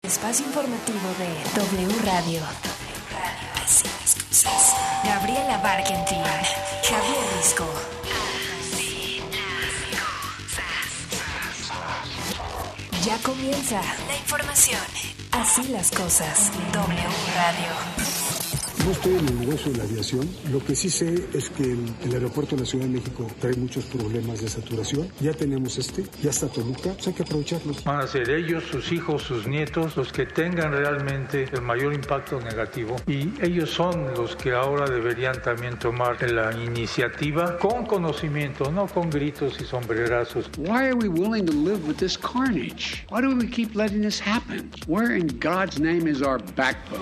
Espacio informativo de W Radio. Así las cosas. Gabriela Barkentin, Javier Risco. Ya comienza la información. Así las cosas. W Radio. No estoy en el negocio de la aviación. Lo que sí sé es que el aeropuerto de la Ciudad de México trae muchos problemas de saturación. Ya tenemos ya está Toluca, pues hay que aprovecharlos. Van a ser ellos, sus hijos, sus nietos, los que tengan realmente el mayor impacto negativo. Y ellos son los que ahora deberían también tomar la iniciativa con conocimiento, no con gritos y sombrerazos. Why are we willing to live with this carnage? Why do we keep letting this happen? Where in God's name is our backbone?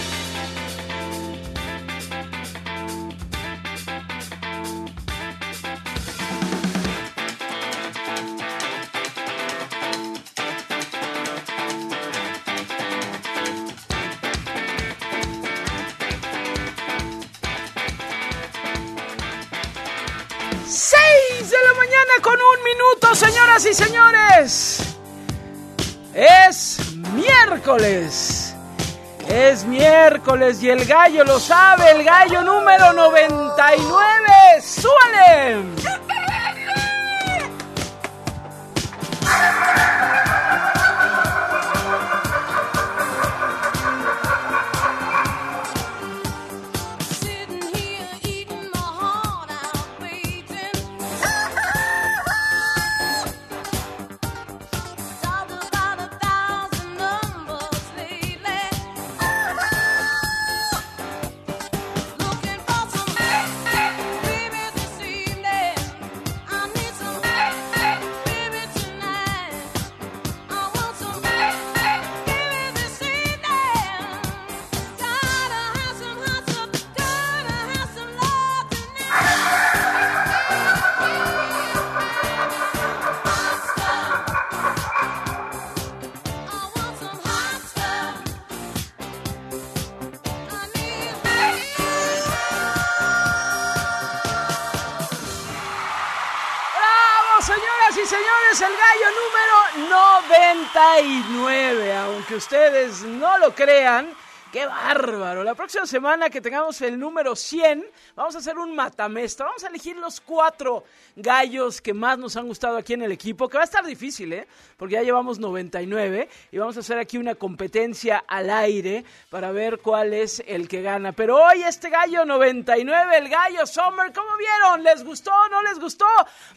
Señoras y señores, es miércoles y el gallo lo sabe, el gallo número 99, ¡súbale! Señores, el gallo número 99, aunque ustedes no lo crean. ¡Qué bárbaro! La próxima semana que tengamos el número 100, vamos a hacer un matamesta. Vamos a elegir los 4 gallos que más nos han gustado aquí en el equipo, que va a estar difícil, porque ya llevamos 99 y vamos a hacer aquí una competencia al aire para ver cuál es el que gana. Pero hoy este gallo 99, el gallo Sommer, ¿cómo vieron? ¿Les gustó o no les gustó?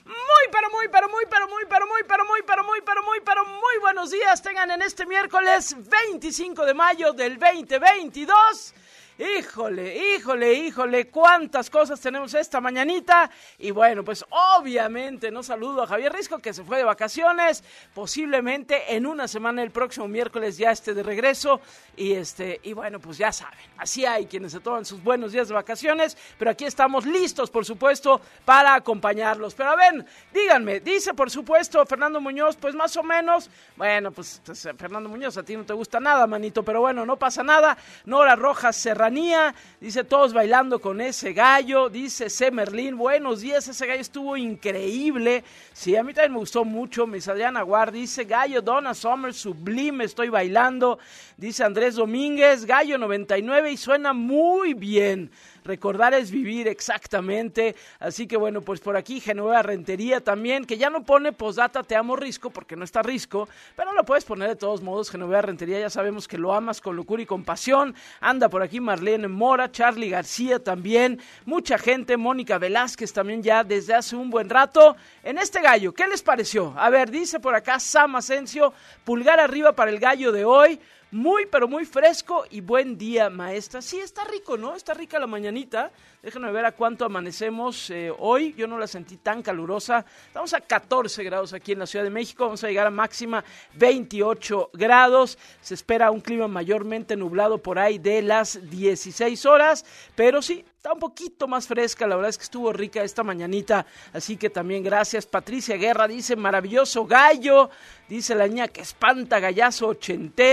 Muy buenos días tengan en este miércoles 25 de mayo del 2022. Híjole, cuántas cosas tenemos esta mañanita. Y bueno, pues obviamente no saludo a Javier Risco, que se fue de vacaciones. Posiblemente en una semana, el próximo miércoles, ya esté de regreso. Y bueno, pues ya saben, así hay quienes se toman sus buenos días de vacaciones. Pero aquí estamos listos, por supuesto, para acompañarlos. Pero a ver, díganme, dice por supuesto Fernando Muñoz, pues más o menos. Bueno, pues Fernando Muñoz, a ti no te gusta nada, manito, pero bueno, no pasa nada. Nora Rojas Serranía dice todos bailando con ese gallo. Dice C. Merlín, buenos días, ese gallo estuvo increíble. Sí, a mí también me gustó mucho. Miss Adriana Guard dice gallo Donna Summer, sublime, estoy bailando. Dice Andrés Domínguez, gallo 99 y suena muy bien. Recordar es vivir, exactamente. Así que bueno, pues por aquí Genoveva Rentería también, que ya no pone postdata te amo Risco, porque no está Risco, pero lo puedes poner de todos modos. Genoveva Rentería, ya sabemos que lo amas con locura y con pasión. Anda por aquí Marlene Mora, Charlie García también, mucha gente, Mónica Velázquez también ya desde hace un buen rato. En este gallo, ¿qué les pareció? A ver, dice por acá Sam Asensio, pulgar arriba para el gallo de hoy. Muy, pero muy fresco y buen día, maestra. Sí, está rico, ¿no? Está rica la mañanita. Déjenme ver a cuánto amanecemos hoy. Yo no la sentí tan calurosa. Estamos a 14 grados aquí en la Ciudad de México. Vamos a llegar a máxima 28 grados. Se espera un clima mayormente nublado por ahí de las 16 horas. Pero sí, está un poquito más fresca. La verdad es que estuvo rica esta mañanita. Así que también gracias. Patricia Guerra dice, maravilloso gallo. Dice la niña que espanta, gallazo ochentero.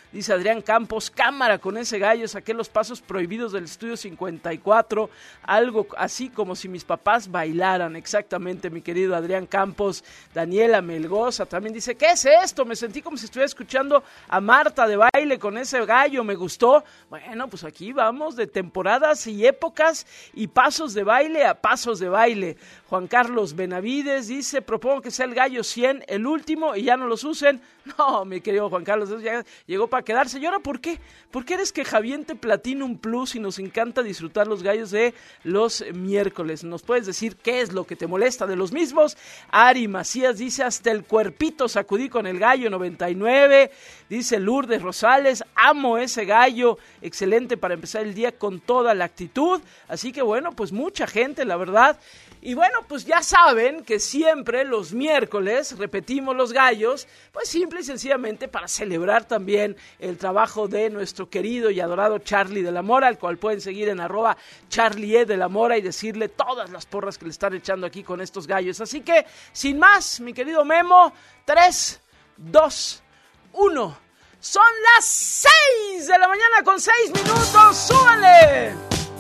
Dice Adrián Campos, cámara con ese gallo, saqué los pasos prohibidos del estudio 54, algo así como si mis papás bailaran. Exactamente, mi querido Adrián Campos. Daniela Melgoza también dice, ¿qué es esto? Me sentí como si estuviera escuchando a Marta de baile con ese gallo, me gustó. Bueno, pues aquí vamos de temporadas y épocas y pasos de baile a pasos de baile. Juan Carlos Benavides dice, propongo que sea el gallo 100, el último, y ya no los usen. No, mi querido Juan Carlos, eso ya llegó para quedarse. ¿Y ahora por qué? ¿Por qué eres quejaviente Platinum Plus y nos encanta disfrutar los gallos de los miércoles? ¿Nos puedes decir qué es lo que te molesta de los mismos? Ari Macías dice, hasta el cuerpito sacudí con el gallo 99. Dice Lourdes Rosales, amo ese gallo, excelente para empezar el día con toda la actitud. Así que bueno, pues mucha gente, la verdad. Y bueno, pues ya saben que siempre los miércoles repetimos los gallos, pues simple y sencillamente para celebrar también el trabajo de nuestro querido y adorado Charlie de la Mora, al cual pueden seguir en @Charlie de la Mora y decirle todas las porras que le están echando aquí con estos gallos. Así que, sin más, mi querido Memo, 3, 2, 1. Son las 6 de la mañana con 6 minutos. ¡Súbanle!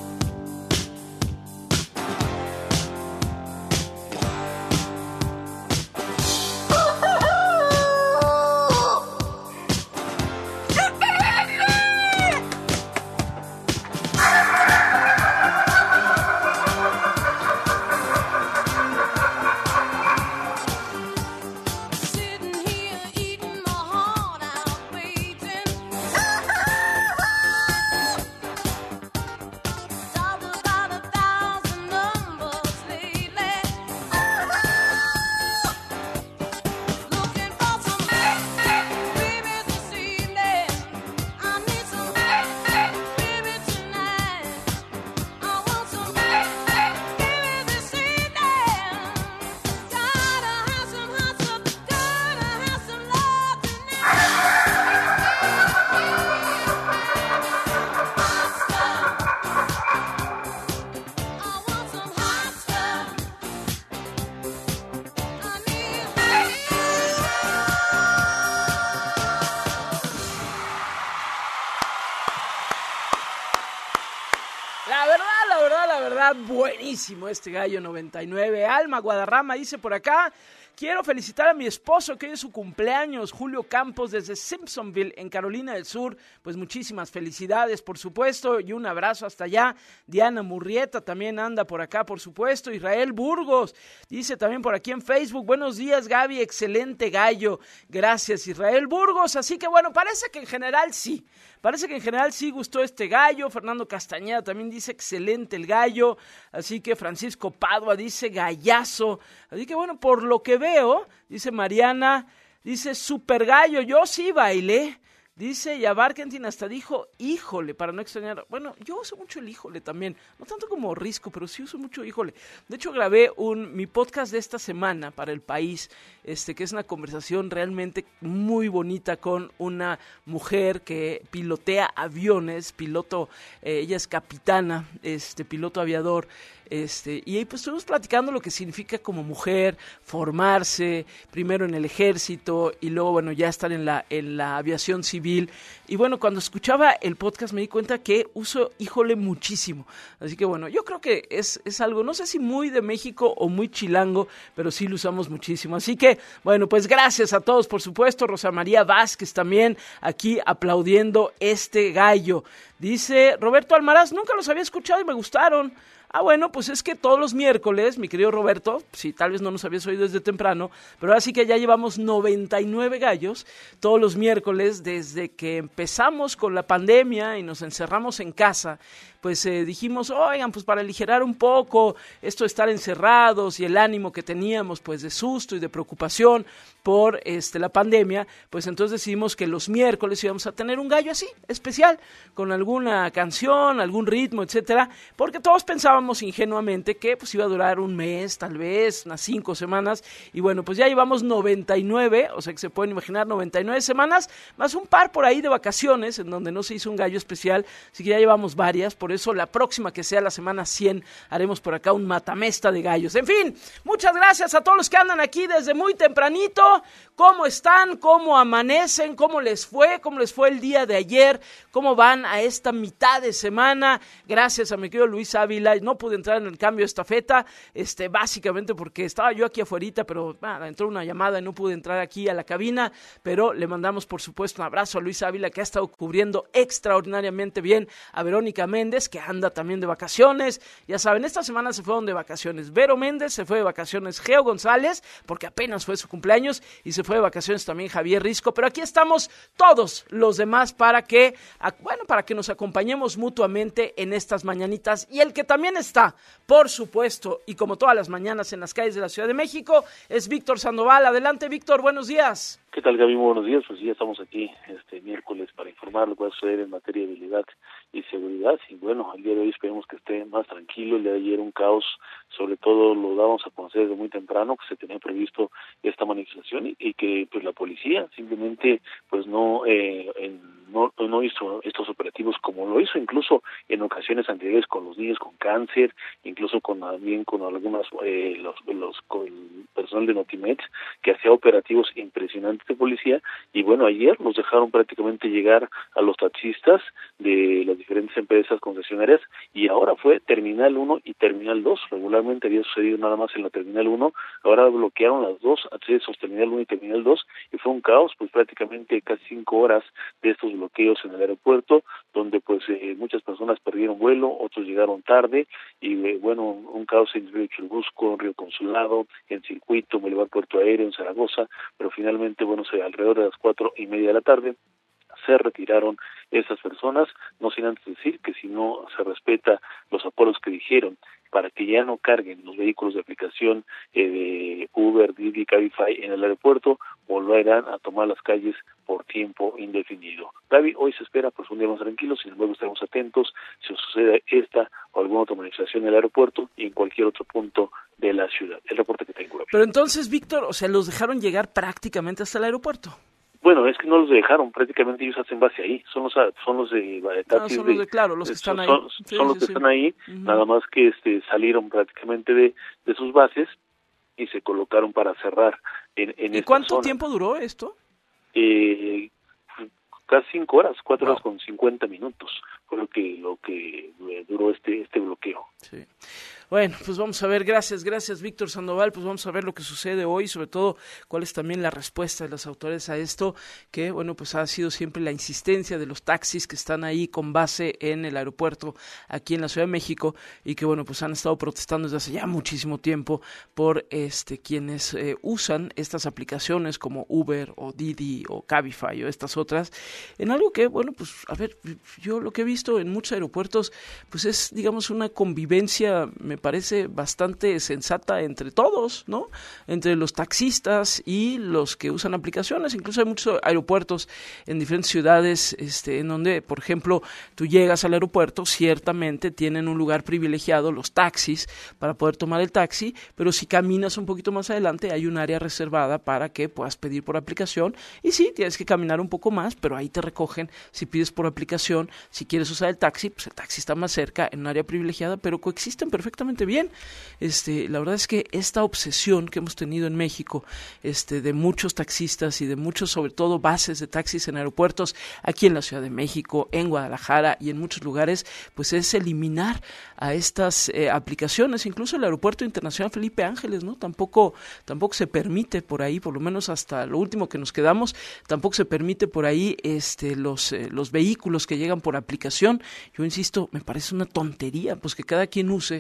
Buenísimo este gallo 99. Alma Guadarrama dice por acá, quiero felicitar a mi esposo que hoy es su cumpleaños, Julio Campos, desde Simpsonville, en Carolina del Sur. Pues muchísimas felicidades, por supuesto, y un abrazo hasta allá. Diana Murrieta también anda por acá, por supuesto. Israel Burgos dice también por aquí en Facebook, buenos días, Gaby, excelente gallo. Gracias, Israel Burgos. Así que bueno, parece que en general sí gustó este gallo. Fernando Castañeda también dice excelente el gallo. Así que Francisco Padua dice gallazo. Así que bueno, por lo que veo, dice Mariana, dice super gallo, yo sí bailé. Dice, y a Barkentin hasta dijo, híjole, para no extrañar. Bueno, yo uso mucho el híjole también, no tanto como risco, pero sí uso mucho híjole. De hecho, grabé mi podcast de esta semana para El País, que es una conversación realmente muy bonita con una mujer que pilotea aviones, ella es capitana, piloto aviador, y ahí pues estuvimos platicando lo que significa como mujer, formarse, primero en el ejército, y luego, bueno, ya estar en la aviación civil. Y bueno, cuando escuchaba el podcast me di cuenta que uso híjole muchísimo. Así que bueno, yo creo que es algo, no sé si muy de México o muy chilango, pero sí lo usamos muchísimo. Así que bueno, pues gracias a todos, por supuesto. Rosa María Vázquez también aquí aplaudiendo este gallo. Dice Roberto Almaraz, nunca los había escuchado y me gustaron. Ah, bueno, pues es que todos los miércoles, mi querido Roberto, sí, tal vez no nos habías oído desde temprano, pero ahora sí que ya llevamos 99 gallos todos los miércoles desde que empezamos con la pandemia y nos encerramos en casa. Pues dijimos, oigan, pues para aligerar un poco esto de estar encerrados y el ánimo que teníamos pues de susto y de preocupación por la pandemia, pues entonces decidimos que los miércoles íbamos a tener un gallo así, especial, con alguna canción, algún ritmo, etcétera, porque todos pensábamos pensábamos ingenuamente que pues iba a durar un mes, tal vez, unas 5 semanas, y bueno, pues ya llevamos 99, o sea que se pueden imaginar 99 semanas, más un par por ahí de vacaciones, en donde no se hizo un gallo especial, así que ya llevamos varias, por eso la próxima que sea la semana 100, haremos por acá un matamesta de gallos. En fin, muchas gracias a todos los que andan aquí desde muy tempranito. ¿Cómo están? ¿Cómo amanecen? ¿Cómo les fue? ¿Cómo les fue el día de ayer? ¿Cómo van a esta mitad de semana? Gracias a mi querido Luis Ávila. No pude entrar en el cambio de estafeta, básicamente porque estaba yo aquí afuerita, pero entró una llamada y no pude entrar aquí a la cabina, pero le mandamos por supuesto un abrazo a Luis Ávila, que ha estado cubriendo extraordinariamente bien a Verónica Méndez, que anda también de vacaciones. Ya saben, esta semana se fueron de vacaciones Vero Méndez, se fue de vacaciones Geo González, porque apenas fue su cumpleaños, y se fue de vacaciones también Javier Risco, pero aquí estamos todos los demás para que nos acompañemos mutuamente en estas mañanitas. Y el que también está, por supuesto, y como todas las mañanas en las calles de la Ciudad de México, es Víctor Sandoval. Adelante, Víctor, buenos días. ¿Qué tal, Gaby? Muy buenos días. Pues ya estamos aquí miércoles para informar lo que va a suceder en materia de habilidad y seguridad. Y bueno, el día de hoy esperemos que esté más tranquilo. El día de ayer un caos, sobre todo lo dábamos a conocer desde muy temprano, que se tenía previsto esta manifestación y que pues la policía simplemente pues no hizo estos operativos como lo hizo incluso en ocasiones anteriores con los niños con cáncer, incluso con algunas con personal de Notimex, que hacía operativos impresionantes de policía. Y bueno, ayer los dejaron prácticamente llegar a los taxistas de las diferentes empresas concesionarias, y ahora fue Terminal 1 y Terminal 2. Regularmente había sucedido nada más en la Terminal 1, ahora bloquearon las dos accesos, Terminal 1 y Terminal 2, y fue un caos, pues prácticamente casi 5 horas de estos bloqueos en el aeropuerto, donde pues muchas personas perdieron vuelo, otros llegaron tarde, y un caos en Río Churubusco, en Río Consulado, en Circuito, Boulevard Puerto Aéreo, en Zaragoza, pero finalmente, alrededor de las 4:30 de la tarde, se retiraron esas personas, no sin antes decir que si no se respeta los acuerdos que dijeron para que ya no carguen los vehículos de aplicación de Uber, Didi, Cabify en el aeropuerto, volverán a tomar las calles por tiempo indefinido. Gaby, hoy se espera pues un día más tranquilo, sin embargo estaremos atentos si sucede esta o alguna otra manifestación en el aeropuerto y en cualquier otro punto de la ciudad. El reporte que tengo. Pero entonces, Víctor, los dejaron llegar prácticamente hasta el aeropuerto. Bueno, es que no los dejaron, prácticamente ellos hacen base ahí, son los de taxis, son los que están ahí. Son los que están ahí, nada más que salieron prácticamente de sus bases y se colocaron para cerrar en ¿Y cuánto tiempo duró esto? Casi 5 horas, 4 horas con 50 minutos, fue lo que duró este bloqueo. Sí. Bueno, pues vamos a ver, gracias Víctor Sandoval, pues vamos a ver lo que sucede hoy, sobre todo cuál es también la respuesta de las autoridades a esto, que bueno, pues ha sido siempre la insistencia de los taxis que están ahí con base en el aeropuerto aquí en la Ciudad de México y que bueno, pues han estado protestando desde hace ya muchísimo tiempo por quienes usan estas aplicaciones como Uber o Didi o Cabify o estas otras, en algo que bueno, pues a ver, yo lo que he visto en muchos aeropuertos pues es digamos una convivencia, me parece bastante sensata entre todos, ¿no? Entre los taxistas y los que usan aplicaciones. Incluso hay muchos aeropuertos en diferentes ciudades en donde, por ejemplo, tú llegas al aeropuerto, ciertamente tienen un lugar privilegiado los taxis para poder tomar el taxi, pero si caminas un poquito más adelante hay un área reservada para que puedas pedir por aplicación y sí, tienes que caminar un poco más, pero ahí te recogen si pides por aplicación. Si quieres usar el taxi, pues el taxi está más cerca en un área privilegiada, pero coexisten perfectamente bien. La verdad es que esta obsesión que hemos tenido en México, de muchos taxistas y de muchos, sobre todo, bases de taxis en aeropuertos, aquí en la Ciudad de México, en Guadalajara y en muchos lugares, pues es eliminar a estas aplicaciones. Incluso el Aeropuerto Internacional Felipe Ángeles, ¿no? Tampoco se permite por ahí, por lo menos hasta lo último que nos quedamos, tampoco se permite por ahí los vehículos que llegan por aplicación. Yo insisto, me parece una tontería, pues que cada quien use.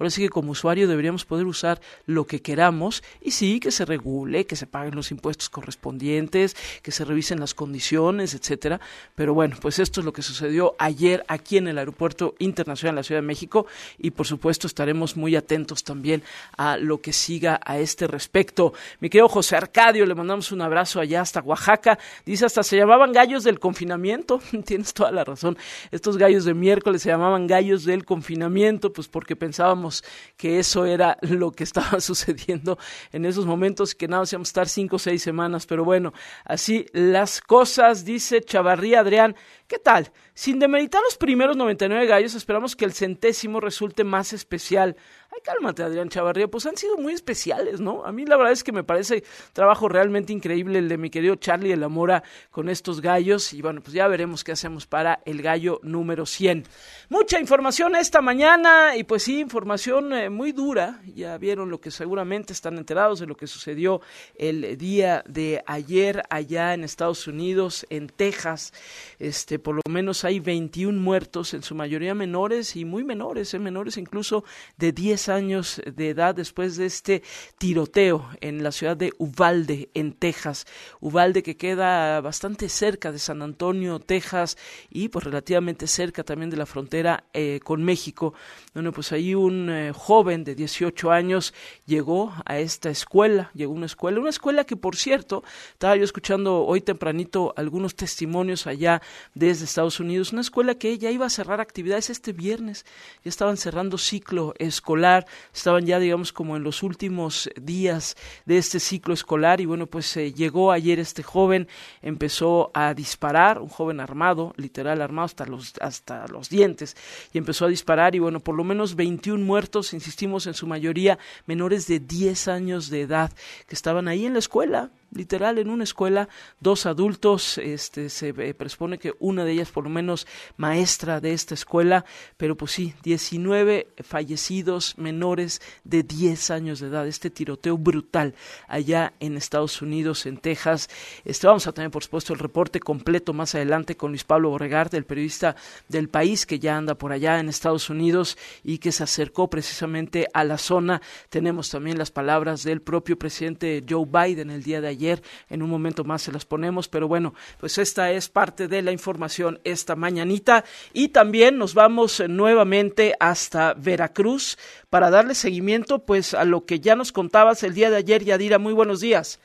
Ahora sí que como usuario deberíamos poder usar lo que queramos y sí, que se regule, que se paguen los impuestos correspondientes, que se revisen las condiciones, etcétera. Pero bueno, pues esto es lo que sucedió ayer aquí en el Aeropuerto Internacional de la Ciudad de México y por supuesto estaremos muy atentos también a lo que siga a este respecto. Mi querido José Arcadio, le mandamos un abrazo allá hasta Oaxaca. Dice, hasta se llamaban gallos del confinamiento. Tienes toda la razón. Estos gallos de miércoles se llamaban gallos del confinamiento, pues porque pensábamos que eso era lo que estaba sucediendo en esos momentos, que nada más íbamos a estar 5 o 6 semanas, pero bueno, así las cosas. Dice Chavarría Adrián, ¿qué tal? Sin demeritar los primeros 99 gallos, esperamos que el 100º resulte más especial. Ay, cálmate, Adrián Chavarría, pues han sido muy especiales, ¿no? A mí la verdad es que me parece trabajo realmente increíble el de mi querido Charlie de la Mora con estos gallos, y bueno, pues ya veremos qué hacemos para el gallo número 100. Mucha información esta mañana, y pues sí, información muy dura. Ya vieron lo que seguramente están enterados de lo que sucedió el día de ayer allá en Estados Unidos, en Texas. Por lo menos hay 21 muertos, en su mayoría menores y muy menores, menores incluso de 10 años de edad, después de este tiroteo en la ciudad de Uvalde, en Texas. Uvalde, que queda bastante cerca de San Antonio, Texas, y pues relativamente cerca también de la frontera con México. Bueno, pues ahí un joven de 18 años llegó a esta escuela, una escuela que, por cierto, estaba yo escuchando hoy tempranito algunos testimonios allá desde Estados Unidos, una escuela que ya iba a cerrar actividades este viernes, ya estaban cerrando ciclo escolar, estaban ya digamos como en los últimos días de este ciclo escolar, y bueno, pues llegó ayer este joven, empezó a disparar, un joven armado, literal armado hasta los dientes, y empezó a disparar, y bueno, por lo menos 21 muertos, insistimos, en su mayoría menores de 10 años de edad, que estaban ahí en la escuela, literal en una escuela, 2 adultos, se presupone que una de ellas por lo menos maestra de esta escuela, pero pues sí, 19 fallecidos menores de 10 años de edad, este tiroteo brutal allá en Estados Unidos, en Texas. Vamos a tener por supuesto el reporte completo más adelante con Luis Pablo Borregard, el periodista del País, que ya anda por allá en Estados Unidos y que se acercó precisamente a la zona. Tenemos también las palabras del propio presidente Joe Biden el día de ayer. En un momento más se las ponemos, pero bueno, pues esta es parte de la información esta mañanita, y también nos vamos nuevamente hasta Veracruz para darle seguimiento pues a lo que ya nos contabas el día de ayer. Yadira, muy buenos días.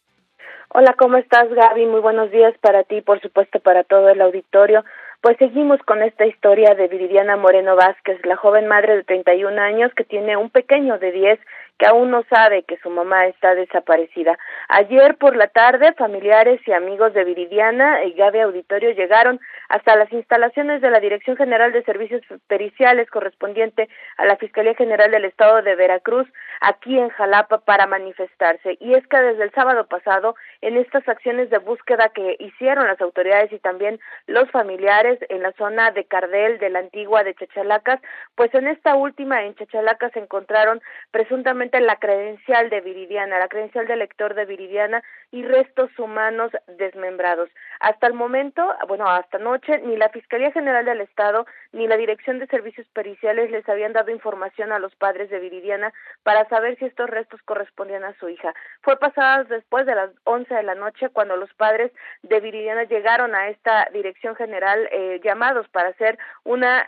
Hola, ¿cómo estás, Gaby? Muy buenos días para ti, por supuesto para todo el auditorio. Pues seguimos con esta historia de Viridiana Moreno Vázquez, la joven madre de 31 años que tiene un pequeño de 10 que aún no sabe que su mamá está desaparecida. Ayer por la tarde, familiares y amigos de Viridiana y Gaby Auditorio llegaron hasta las instalaciones de la Dirección General de Servicios Periciales correspondiente a la Fiscalía General del Estado de Veracruz, aquí en Jalapa, para manifestarse. Y es que desde el sábado pasado, en estas acciones de búsqueda que hicieron las autoridades y también los familiares en la zona de Cardel, de la Antigua, de Chachalacas, pues en esta última, en Chachalacas, se encontraron presuntamente la credencial de Viridiana, la credencial de lector de Viridiana y restos humanos desmembrados. Hasta el momento, hasta anoche, ni la Fiscalía General del Estado ni la Dirección de Servicios Periciales les habían dado información a los padres de Viridiana para saber si estos restos correspondían a su hija. Fue pasadas después de las 11 de la noche cuando los padres de Viridiana llegaron a esta Dirección General llamados para hacer una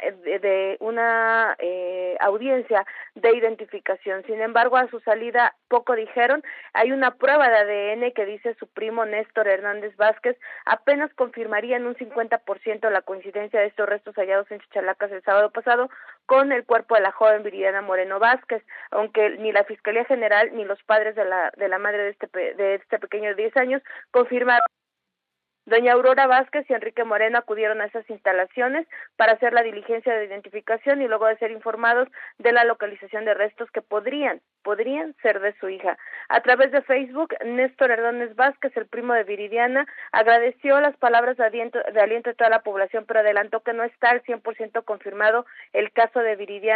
audiencia de identificación. Sin embargo, a su salida poco dijeron. Hay una prueba de ADN que dice su primo Néstor Hernández Vázquez apenas confirmaría en un 50% la coincidencia de estos restos hallados en Chachalacas el sábado pasado con el cuerpo de la joven Viridiana Moreno Vázquez, aunque ni la Fiscalía General ni los padres de la madre de este pequeño de 10 años confirmaron. Doña Aurora Vázquez y Enrique Moreno acudieron a esas instalaciones para hacer la diligencia de identificación y luego de ser informados de la localización de restos que podrían ser de su hija. A través de Facebook, Néstor Hernández Vázquez, el primo de Viridiana, agradeció las palabras de aliento de toda la población, pero adelantó que no está al 100% confirmado el caso de Viridiana.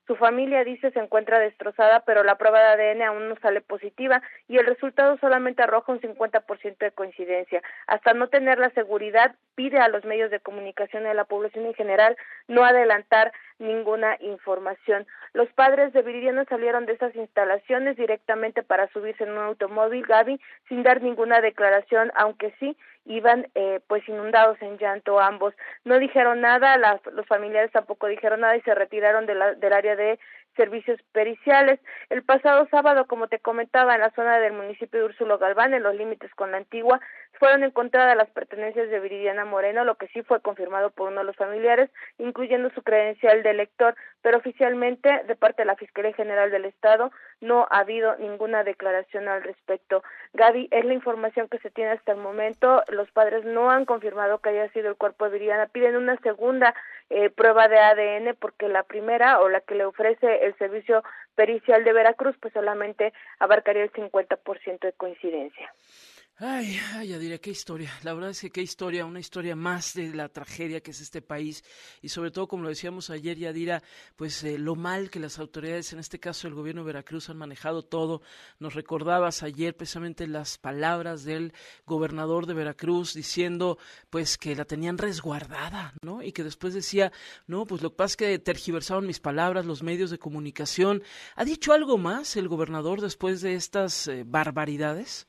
Su familia dice se encuentra destrozada, pero la prueba de ADN aún no sale positiva y el resultado solamente arroja un 50% de coincidencia. Hasta no tener la seguridad, pide a los medios de comunicación y a la población en general no adelantar ninguna información. Los padres de Viridiana salieron de esas instalaciones directamente para subirse en un automóvil, Gaby, sin dar ninguna declaración, aunque sí iban pues inundados en llanto ambos. No dijeron nada, los familiares tampoco dijeron nada y se retiraron del área de servicios periciales. El pasado sábado, como te comentaba, en la zona del municipio de Úrsulo Galván, en los límites con la Antigua, fueron encontradas las pertenencias de Viridiana Moreno, lo que sí fue confirmado por uno de los familiares, incluyendo su credencial de elector, pero oficialmente, de parte de la Fiscalía General del Estado, no ha habido ninguna declaración al respecto. Gaby, es la información que se tiene hasta el momento. Los padres no han confirmado que haya sido el cuerpo de Viridiana, piden una segunda prueba de ADN porque la primera, o la que le ofrece el servicio pericial de Veracruz, pues solamente abarcaría el 50% de coincidencia. Ay, Yadira, qué historia. La verdad es que qué historia, una historia más de la tragedia que es este país y sobre todo, como lo decíamos ayer, Yadira, pues lo mal que las autoridades, en este caso el gobierno de Veracruz, han manejado todo. Nos recordabas ayer precisamente las palabras del gobernador de Veracruz diciendo pues que la tenían resguardada, ¿no? Y que después decía, no, pues lo que pasa es que tergiversaron mis palabras los medios de comunicación. ¿Ha dicho algo más el gobernador después de estas barbaridades?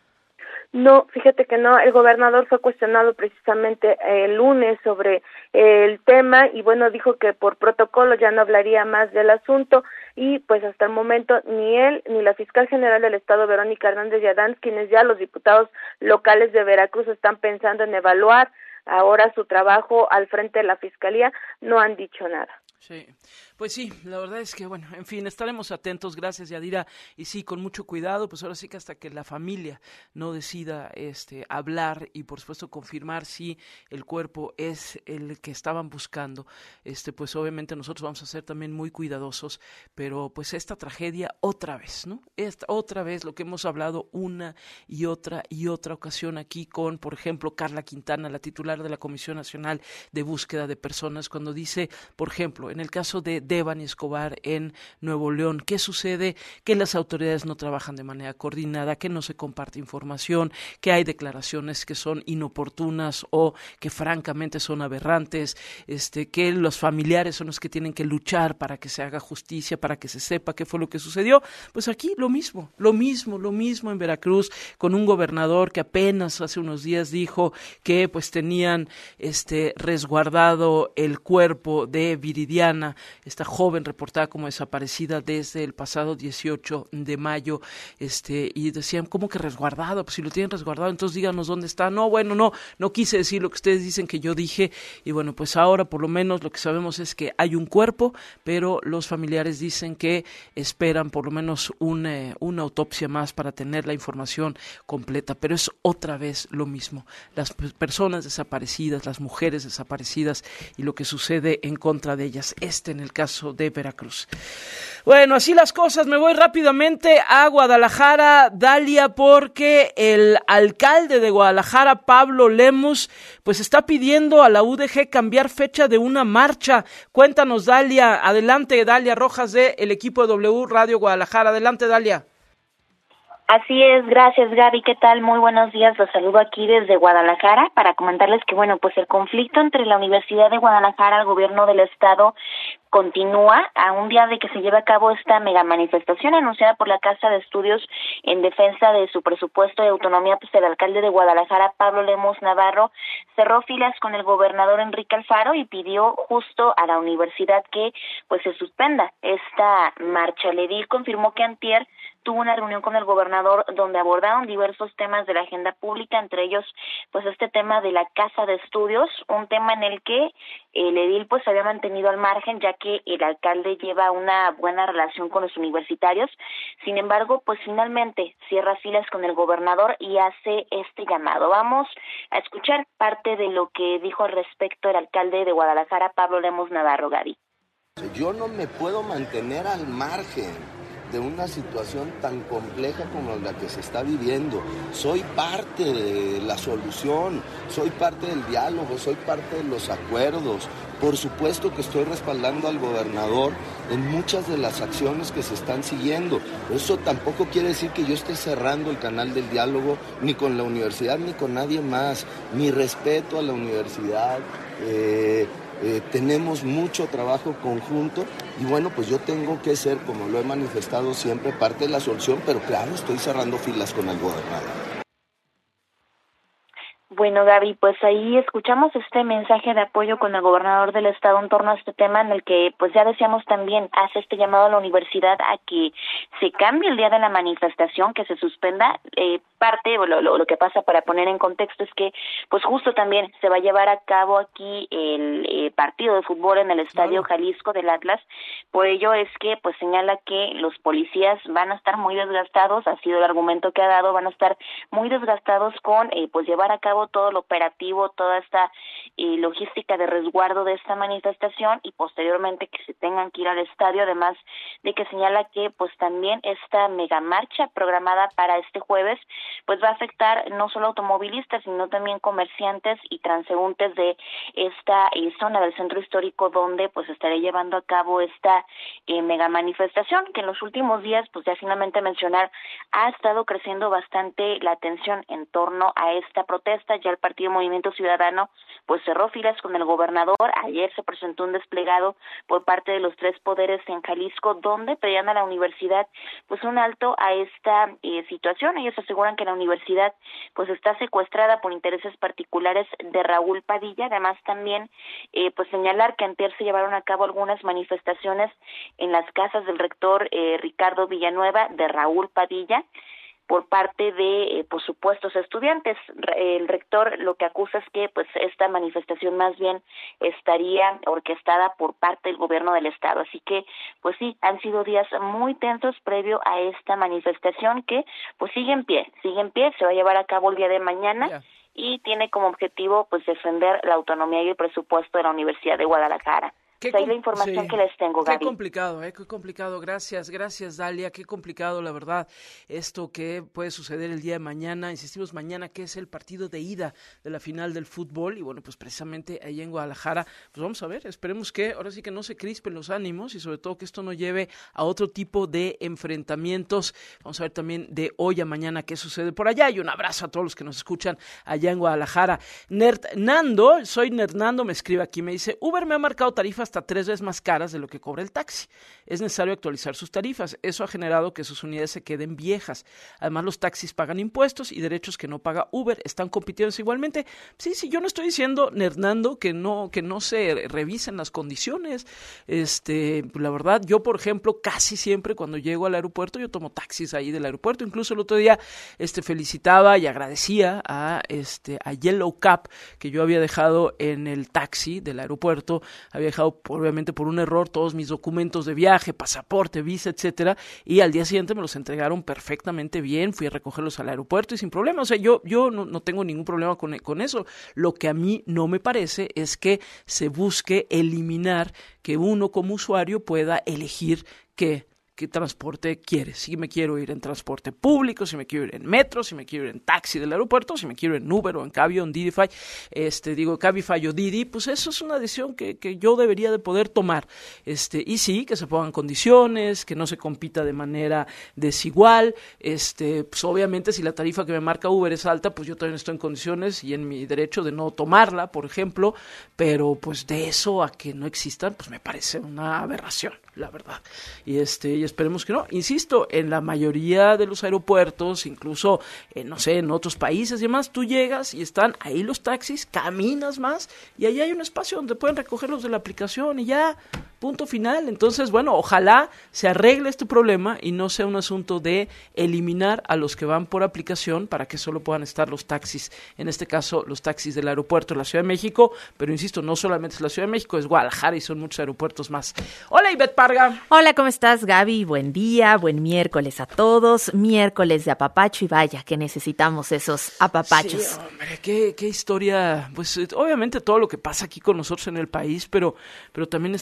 No, fíjate que no, el gobernador fue cuestionado precisamente el lunes sobre el tema y bueno, dijo que por protocolo ya no hablaría más del asunto y pues hasta el momento ni él ni la fiscal general del estado, Verónica Hernández Yadán, quienes ya los diputados locales de Veracruz están pensando en evaluar ahora su trabajo al frente de la fiscalía, no han dicho nada. Sí, pues sí, la verdad es que bueno, en fin, estaremos atentos, gracias Yadira, y sí, con mucho cuidado, pues ahora sí que hasta que la familia no decida hablar y por supuesto confirmar si el cuerpo es el que estaban buscando, pues obviamente nosotros vamos a ser también muy cuidadosos, pero pues esta tragedia otra vez, ¿no? Otra vez lo que hemos hablado una y otra ocasión aquí con, por ejemplo, Carla Quintana, la titular de la Comisión Nacional de Búsqueda de Personas, cuando dice, por ejemplo, en el caso de Devani Escobar en Nuevo León, ¿qué sucede? Que las autoridades no trabajan de manera coordinada, que no se comparte información, que hay declaraciones que son inoportunas o que francamente son aberrantes, que los familiares son los que tienen que luchar para que se haga justicia, para que se sepa qué fue lo que sucedió. Pues aquí lo mismo en Veracruz, con un gobernador que apenas hace unos días dijo que pues tenían resguardado el cuerpo de Viridiana, esta joven reportada como desaparecida desde el pasado 18 de mayo, y decían, ¿cómo que resguardado? Pues si lo tienen resguardado, entonces díganos dónde está. No, bueno, no quise decir lo que ustedes dicen que yo dije, y bueno, pues ahora por lo menos lo que sabemos es que hay un cuerpo, pero los familiares dicen que esperan por lo menos una autopsia más para tener la información completa, pero es otra vez lo mismo, las personas desaparecidas, las mujeres desaparecidas y lo que sucede en contra de ellas. En el caso de Veracruz. Bueno, así las cosas, me voy rápidamente a Guadalajara, Dalia, porque el alcalde de Guadalajara, Pablo Lemus, pues está pidiendo a la UDG cambiar fecha de una marcha. Cuéntanos, Dalia, adelante, Dalia Rojas del equipo de W Radio Guadalajara, adelante, Dalia. Así es, gracias Gaby, ¿qué tal? Muy buenos días, los saludo aquí desde Guadalajara para comentarles que bueno, pues el conflicto entre la Universidad de Guadalajara y el gobierno del estado continúa a un día de que se lleve a cabo esta mega manifestación anunciada por la Casa de Estudios en defensa de su presupuesto de autonomía. Pues el alcalde de Guadalajara, Pablo Lemus Navarro, cerró filas con el gobernador Enrique Alfaro y pidió justo a la universidad que pues se suspenda esta marcha. El edil confirmó que antier tuvo una reunión con el gobernador donde abordaron diversos temas de la agenda pública, entre ellos pues este tema de la Casa de Estudios, un tema en el que el edil pues se había mantenido al margen ya que el alcalde lleva una buena relación con los universitarios. Sin embargo, pues finalmente cierra filas con el gobernador y hace este llamado. Vamos a escuchar parte de lo que dijo al respecto el alcalde de Guadalajara, Pablo Lemus Navarro, Gaby. Yo no me puedo mantener al margen. de una situación tan compleja como la que se está viviendo. Soy parte de la solución, soy parte del diálogo, soy parte de los acuerdos. Por supuesto que estoy respaldando al gobernador en muchas de las acciones que se están siguiendo. Eso tampoco quiere decir que yo esté cerrando el canal del diálogo, ni con la universidad, ni con nadie más. Mi respeto a la universidad. Tenemos mucho trabajo conjunto y bueno, pues yo tengo que ser, como lo he manifestado siempre, parte de la solución, pero claro, estoy cerrando filas con el gobernador. Bueno, Gaby, pues ahí escuchamos este mensaje de apoyo con el gobernador del estado en torno a este tema, en el que pues ya decíamos también, hace este llamado a la universidad a que se cambie el día de la manifestación, que se suspenda. Lo que pasa, para poner en contexto, es que pues justo también se va a llevar a cabo aquí el partido de fútbol en el Estadio Jalisco del Atlas. Por ello es que pues señala que los policías van a estar muy desgastados, ha sido el argumento que ha dado, van a estar muy desgastados con pues llevar a cabo todo lo operativo, toda esta logística de resguardo de esta manifestación, y posteriormente que se tengan que ir al estadio, además de que señala que pues también esta mega marcha programada para este jueves pues va a afectar no solo automovilistas, sino también comerciantes y transeúntes de esta zona del centro histórico, donde pues estaré llevando a cabo esta mega manifestación, que en los últimos días, pues ya finalmente mencionar, ha estado creciendo bastante la atención en torno a esta protesta. Ya el Partido Movimiento Ciudadano pues cerró filas con el gobernador. Ayer se presentó un desplegado por parte de los tres poderes en Jalisco, donde pedían a la universidad pues un alto a esta situación. Ellos aseguran que la universidad pues está secuestrada por intereses particulares de Raúl Padilla. Además también pues señalar que antier se llevaron a cabo algunas manifestaciones en las casas del rector Ricardo Villanueva, de Raúl Padilla, por parte de, por supuestos, estudiantes. El rector lo que acusa es que pues esta manifestación más bien estaría orquestada por parte del gobierno del estado. Así que, pues sí, han sido días muy tensos previo a esta manifestación, que pues sigue en pie, se va a llevar a cabo el día de mañana. Y tiene como objetivo pues defender la autonomía y el presupuesto de la Universidad de Guadalajara. Ahí la información que les tengo, Gaby. Qué complicado. Gracias, Dalia. Qué complicado, la verdad, esto que puede suceder el día de mañana. Insistimos, mañana, que es el partido de ida de la final del fútbol. Y bueno, pues precisamente ahí en Guadalajara, pues vamos a ver, esperemos que ahora sí que no se crispen los ánimos y sobre todo que esto no lleve a otro tipo de enfrentamientos. Vamos a ver también de hoy a mañana qué sucede por allá. Y un abrazo a todos los que nos escuchan allá en Guadalajara. Soy Nernando, me escribe aquí, me dice: Uber me ha marcado tarifas hasta 3 veces más caras de lo que cobra el taxi. Es necesario actualizar sus tarifas. Eso ha generado que sus unidades se queden viejas. Además, los taxis pagan impuestos y derechos que no paga Uber. ¿Están compitiendo igualmente? Sí, yo no estoy diciendo, Hernando, que no se revisen las condiciones. La verdad, yo, por ejemplo, casi siempre cuando llego al aeropuerto, yo tomo taxis ahí del aeropuerto. Incluso el otro día felicitaba y agradecía a Yellow Cab, que yo había dejado en el taxi del aeropuerto. Había dejado, obviamente por un error, todos mis documentos de viaje, pasaporte, visa, etcétera, y al día siguiente me los entregaron perfectamente bien. Fui a recogerlos al aeropuerto y sin problema. O sea, yo no tengo ningún problema con eso. Lo que a mí no me parece es que se busque eliminar que uno como usuario pueda elegir qué transporte quiere. Si me quiero ir en transporte público, si me quiero ir en metro, si me quiero ir en taxi del aeropuerto, si me quiero ir en Uber o en Cabify o en Didify, Cabify o Didi, pues eso es una decisión que yo debería de poder tomar. Y sí, que se pongan condiciones, que no se compita de manera desigual. Pues obviamente si la tarifa que me marca Uber es alta, pues yo también estoy en condiciones y en mi derecho de no tomarla, por ejemplo, pero pues de eso a que no existan, pues me parece una aberración, la verdad. Y esperemos que no. Insisto, en la mayoría de los aeropuertos, incluso, en otros países y demás, tú llegas y están ahí los taxis, caminas más y ahí hay un espacio donde pueden recogerlos de la aplicación y ya, punto final. Entonces, bueno, ojalá se arregle este problema y no sea un asunto de eliminar a los que van por aplicación para que solo puedan estar los taxis, en este caso los taxis del aeropuerto de la Ciudad de México, pero insisto, no solamente es la Ciudad de México, es Guadalajara y son muchos aeroppuertos más. Hola, Ivette Parga. Hola, ¿cómo estás, Gaby? Buen día, buen miércoles a todos. Miércoles de apapacho y vaya que necesitamos esos apapachos. Sí, hombre, qué historia. Pues obviamente todo lo que pasa aquí con nosotros en el país, pero también estos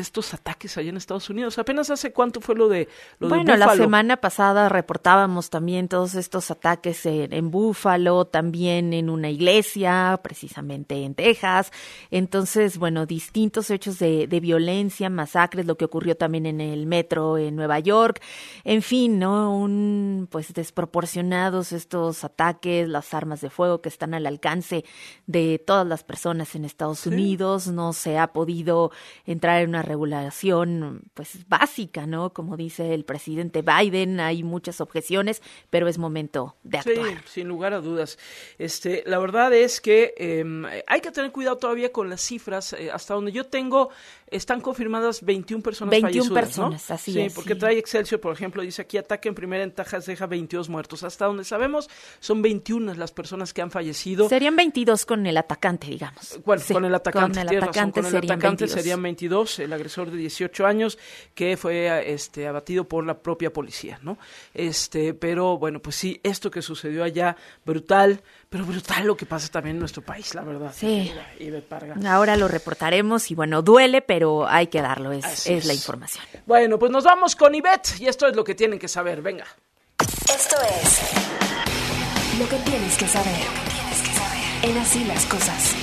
estos ataques allá en Estados Unidos. Apenas hace cuánto fue lo de Bueno, la Buffalo. semana pasada reportábamos también todos estos ataques en Buffalo, también en una iglesia, precisamente en Texas. Entonces, bueno, distintos hechos de violencia, masacres, lo que ocurrió también en el metro en Nueva York. En fin, ¿no? Pues desproporcionados estos ataques, las armas de fuego que están al alcance de todas las personas en Estados Unidos. No se ha podido entrar en una regulación pues básica, ¿no? Como dice el presidente Biden, hay muchas objeciones, pero es momento de actuar. Sí, sin lugar a dudas. La verdad es que hay que tener cuidado todavía con las cifras. Hasta donde yo tengo, están confirmadas 21 personas 21 fallecidas, personas, ¿no? así sí, es. Porque sí. trae Excelsior, por ejemplo, dice aquí, ataque en primera en Texas deja 22 muertos. Hasta donde sabemos, son 21 las personas que han fallecido. Serían 22 con el atacante, digamos. Bueno, Sí, con el atacante, con el tienes atacante razón, con el serían atacante 22. serían 22, el agresor de 18 años que fue abatido por la propia policía, ¿no? Pero bueno, pues sí, esto que sucedió allá, brutal, pero brutal lo que pasa también en nuestro país, la verdad. Sí. Ivette Parga. Ahora lo reportaremos y bueno, duele, pero hay que darlo, Así es la información. Bueno, pues nos vamos con Ivette y esto es lo que tienen que saber, venga. Esto es lo que tienes que saber. En Así las Cosas.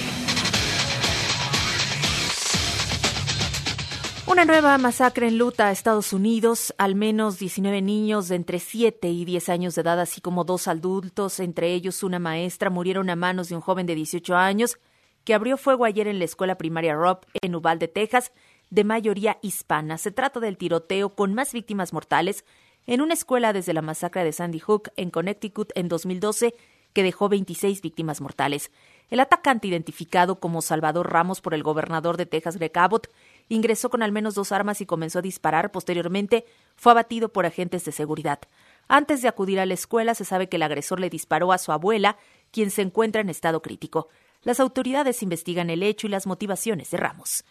Una nueva masacre enluta a Estados Unidos. Al menos 19 niños de entre 7 y 10 años de edad, así como 2 adultos, entre ellos una maestra, murieron a manos de un joven de 18 años que abrió fuego ayer en la escuela primaria Robb en Uvalde, Texas, de mayoría hispana. Se trata del tiroteo con más víctimas mortales en una escuela desde la masacre de Sandy Hook en Connecticut en 2012, que dejó 26 víctimas mortales. El atacante, identificado como Salvador Ramos por el gobernador de Texas, Greg Abbott, ingresó con al menos 2 armas y comenzó a disparar. Posteriormente, fue abatido por agentes de seguridad. Antes de acudir a la escuela, se sabe que el agresor le disparó a su abuela, quien se encuentra en estado crítico. Las autoridades investigan el hecho y las motivaciones de Ramos.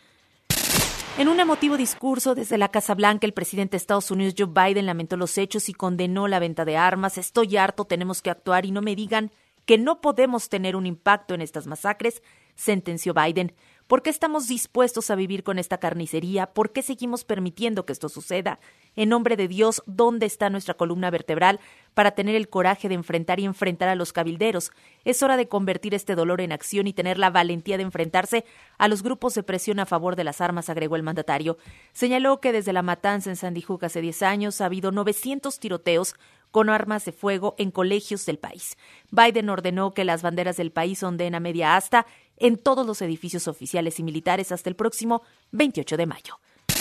En un emotivo discurso desde la Casa Blanca, el presidente de Estados Unidos, Joe Biden, lamentó los hechos y condenó la venta de armas. Estoy harto, tenemos que actuar y no me digan que no podemos tener un impacto en estas masacres, sentenció Biden. ¿Por qué estamos dispuestos a vivir con esta carnicería? ¿Por qué seguimos permitiendo que esto suceda? En nombre de Dios, ¿dónde está nuestra columna vertebral para tener el coraje de enfrentar a los cabilderos? Es hora de convertir este dolor en acción y tener la valentía de enfrentarse a los grupos de presión a favor de las armas, agregó el mandatario. Señaló que desde la matanza en Sandy Hook hace 10 años ha habido 900 tiroteos con armas de fuego en colegios del país. Biden ordenó que las banderas del país ondeen a media asta en todos los edificios oficiales y militares hasta el próximo 28 de mayo.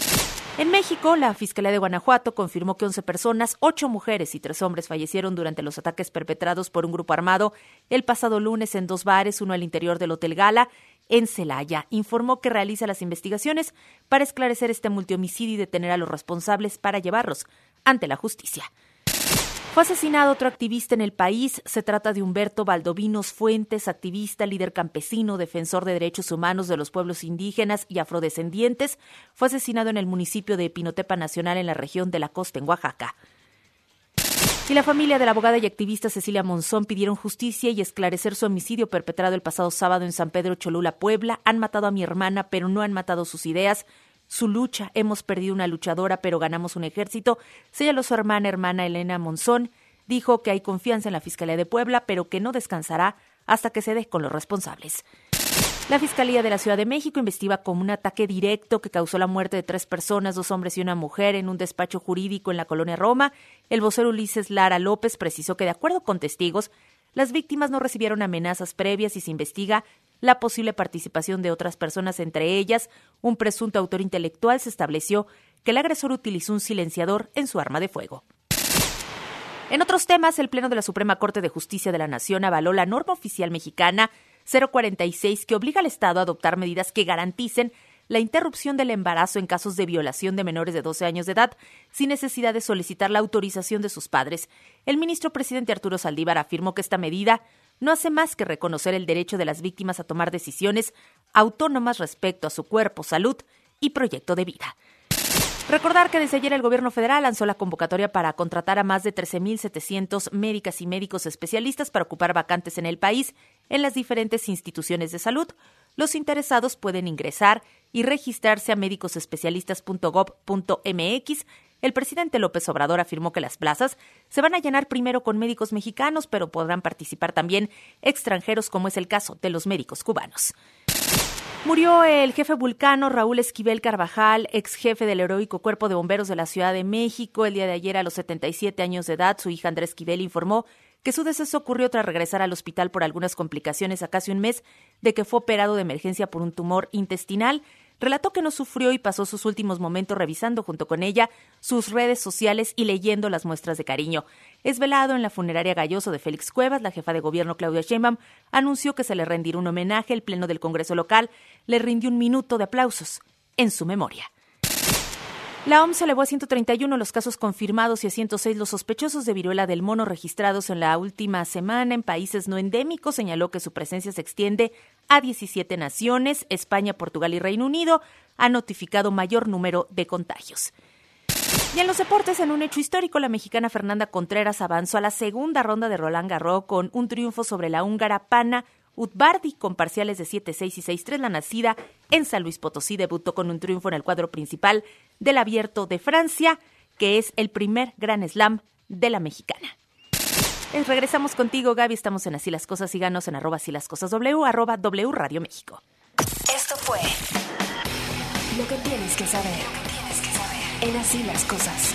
En México, la Fiscalía de Guanajuato confirmó que 11 personas, 8 mujeres y 3 hombres fallecieron durante los ataques perpetrados por un grupo armado el pasado lunes en 2 bares, uno al interior del Hotel Gala, en Celaya. Informó que realiza las investigaciones para esclarecer este multihomicidio y detener a los responsables para llevarlos ante la justicia. Fue asesinado otro activista en el país. Se trata de Humberto Valdovinos Fuentes, activista, líder campesino, defensor de derechos humanos de los pueblos indígenas y afrodescendientes. Fue asesinado en el municipio de Pinotepa Nacional, en la región de la Costa, en Oaxaca. Y la familia de la abogada y activista Cecilia Monzón pidieron justicia y esclarecer su homicidio perpetrado el pasado sábado en San Pedro Cholula, Puebla. Han matado a mi hermana, pero no han matado sus ideas. Su lucha, hemos perdido una luchadora, pero ganamos un ejército, señaló su hermana Elena Monzón. Dijo que hay confianza en la Fiscalía de Puebla, pero que no descansará hasta que se dé con los responsables. La Fiscalía de la Ciudad de México investiga como un ataque directo que causó la muerte de 3 personas, 2 hombres y una mujer, en un despacho jurídico en la colonia Roma. El vocero Ulises Lara López precisó que, de acuerdo con testigos, las víctimas no recibieron amenazas previas y se investiga la posible participación de otras personas, entre ellas un presunto autor intelectual. Se estableció que el agresor utilizó un silenciador en su arma de fuego. En otros temas, el Pleno de la Suprema Corte de Justicia de la Nación avaló la norma oficial mexicana 046 que obliga al Estado a adoptar medidas que garanticen la interrupción del embarazo en casos de violación de menores de 12 años de edad, sin necesidad de solicitar la autorización de sus padres. El ministro presidente Arturo Saldívar afirmó que esta medida no hace más que reconocer el derecho de las víctimas a tomar decisiones autónomas respecto a su cuerpo, salud y proyecto de vida. Recordar que desde ayer el gobierno federal lanzó la convocatoria para contratar a más de 13,700 médicas y médicos especialistas para ocupar vacantes en el país en las diferentes instituciones de salud. los interesados pueden ingresar y registrarse a médicosespecialistas.gov.mx. El presidente López Obrador afirmó que las plazas se van a llenar primero con médicos mexicanos, pero podrán participar también extranjeros, como es el caso de los médicos cubanos. Murió el jefe vulcano Raúl Esquivel Carvajal, ex jefe del heroico Cuerpo de Bomberos de la Ciudad de México. El día de ayer, a los 77 años de edad, su hija Andrea Esquivel informó que su deceso ocurrió tras regresar al hospital por algunas complicaciones a casi un mes de que fue operado de emergencia por un tumor intestinal. Relató que no sufrió y pasó sus últimos momentos revisando junto con ella sus redes sociales y leyendo las muestras de cariño. Es velado en la funeraria Galloso de Félix Cuevas. La jefa de gobierno, Claudia Sheinbaum, anunció que se le rendirá un homenaje. El Pleno del Congreso local le rindió 1 minuto de aplausos en su memoria. La OMS elevó a 131 los casos confirmados y a 106 los sospechosos de viruela del mono registrados en la última semana en países no endémicos. Señaló que su presencia se extiende a 17 naciones. España, Portugal y Reino Unido han notificado mayor número de contagios. Y en los deportes, en un hecho histórico, la mexicana Fernanda Contreras avanzó a la segunda ronda de Roland Garros con un triunfo sobre la húngara Pana Utbardi con parciales de 7-6 y 6-3. La nacida en San Luis Potosí debutó con un triunfo en el cuadro principal del Abierto de Francia, que es el primer Grand Slam de la mexicana. Regresamos contigo, Gaby. Estamos en Así las Cosas. Síganos en @asílascosasw, @W Radio México. Esto fue lo que tienes que saber. En Así las Cosas.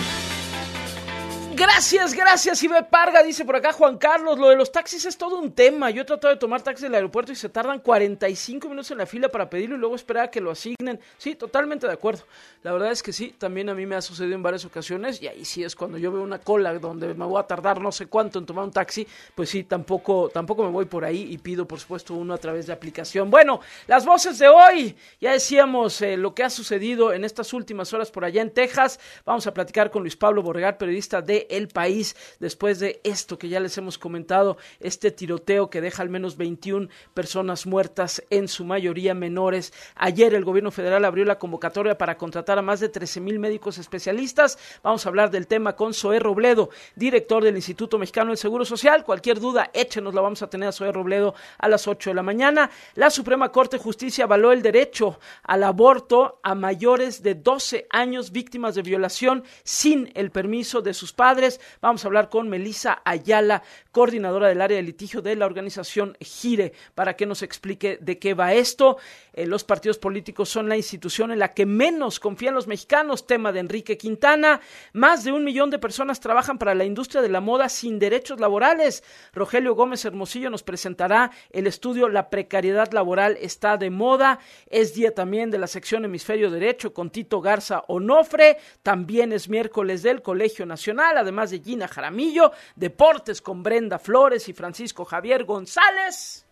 Gracias, Ibe Parga, dice por acá Juan Carlos. Lo de los taxis es todo un tema. Yo he tratado de tomar taxis del aeropuerto y se tardan 45 minutos en la fila para pedirlo y luego esperar a que lo asignen. Sí, totalmente de acuerdo. La verdad es que sí, también a mí me ha sucedido en varias ocasiones y ahí sí es cuando yo veo una cola donde me voy a tardar no sé cuánto en tomar un taxi, pues sí, tampoco me voy por ahí y pido, por supuesto, uno a través de aplicación. Bueno, las voces de hoy, ya decíamos lo que ha sucedido en estas últimas horas por allá en Texas. Vamos a platicar con Luis Pablo Borregar, periodista de El País, después de esto que ya les hemos comentado, este tiroteo que deja al menos 21 personas muertas, en su mayoría menores. Ayer el gobierno federal abrió la convocatoria para contratar a más de 13,000 médicos especialistas. Vamos a hablar del tema con Zoé Robledo, director del Instituto Mexicano del Seguro Social. Cualquier duda, échenos, la vamos a tener a Zoé Robledo a las 8 de la mañana. La Suprema Corte de Justicia avaló el derecho al aborto a mayores de 12 años víctimas de violación sin el permiso de sus padres. Vamos a hablar con Melissa Ayala, coordinadora del área de litigio de la organización GIRE, para que nos explique de qué va esto. Los partidos políticos son la institución en la que menos confían los mexicanos, tema de Enrique Quintana. Más de 1 millón de personas trabajan para la industria de la moda sin derechos laborales. Rogelio Gómez Hermosillo nos presentará el estudio La precariedad laboral está de moda. Es día también de la sección Hemisferio Derecho con Tito Garza Onofre. También es miércoles del Colegio Nacional, además de Gina Jaramillo. Deportes con Brenda Flores y Francisco Javier González.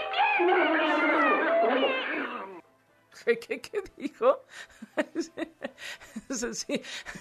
¿Qué dijo? Sí.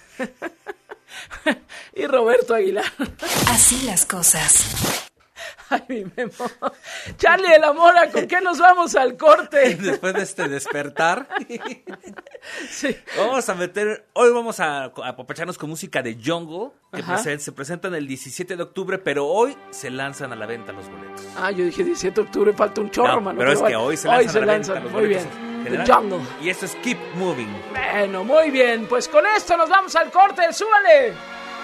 Y Roberto Aguilar. Así las cosas. Ay, mi Memo. Charlie de la Mora, ¿con qué nos vamos al corte? Después de este despertar. Sí. Hoy vamos a apapacharnos con música de Jungle, que se presentan el 17 de octubre, pero hoy se lanzan a la venta los boletos. Ah, yo dije 17 de octubre, falta un chorro, mano. Pero es que hoy se lanzan a la venta los muy boletos. Muy bien, The Jungle. Y esto es Keep Moving. Bueno, muy bien, pues con esto nos vamos al corte, ¡súbale!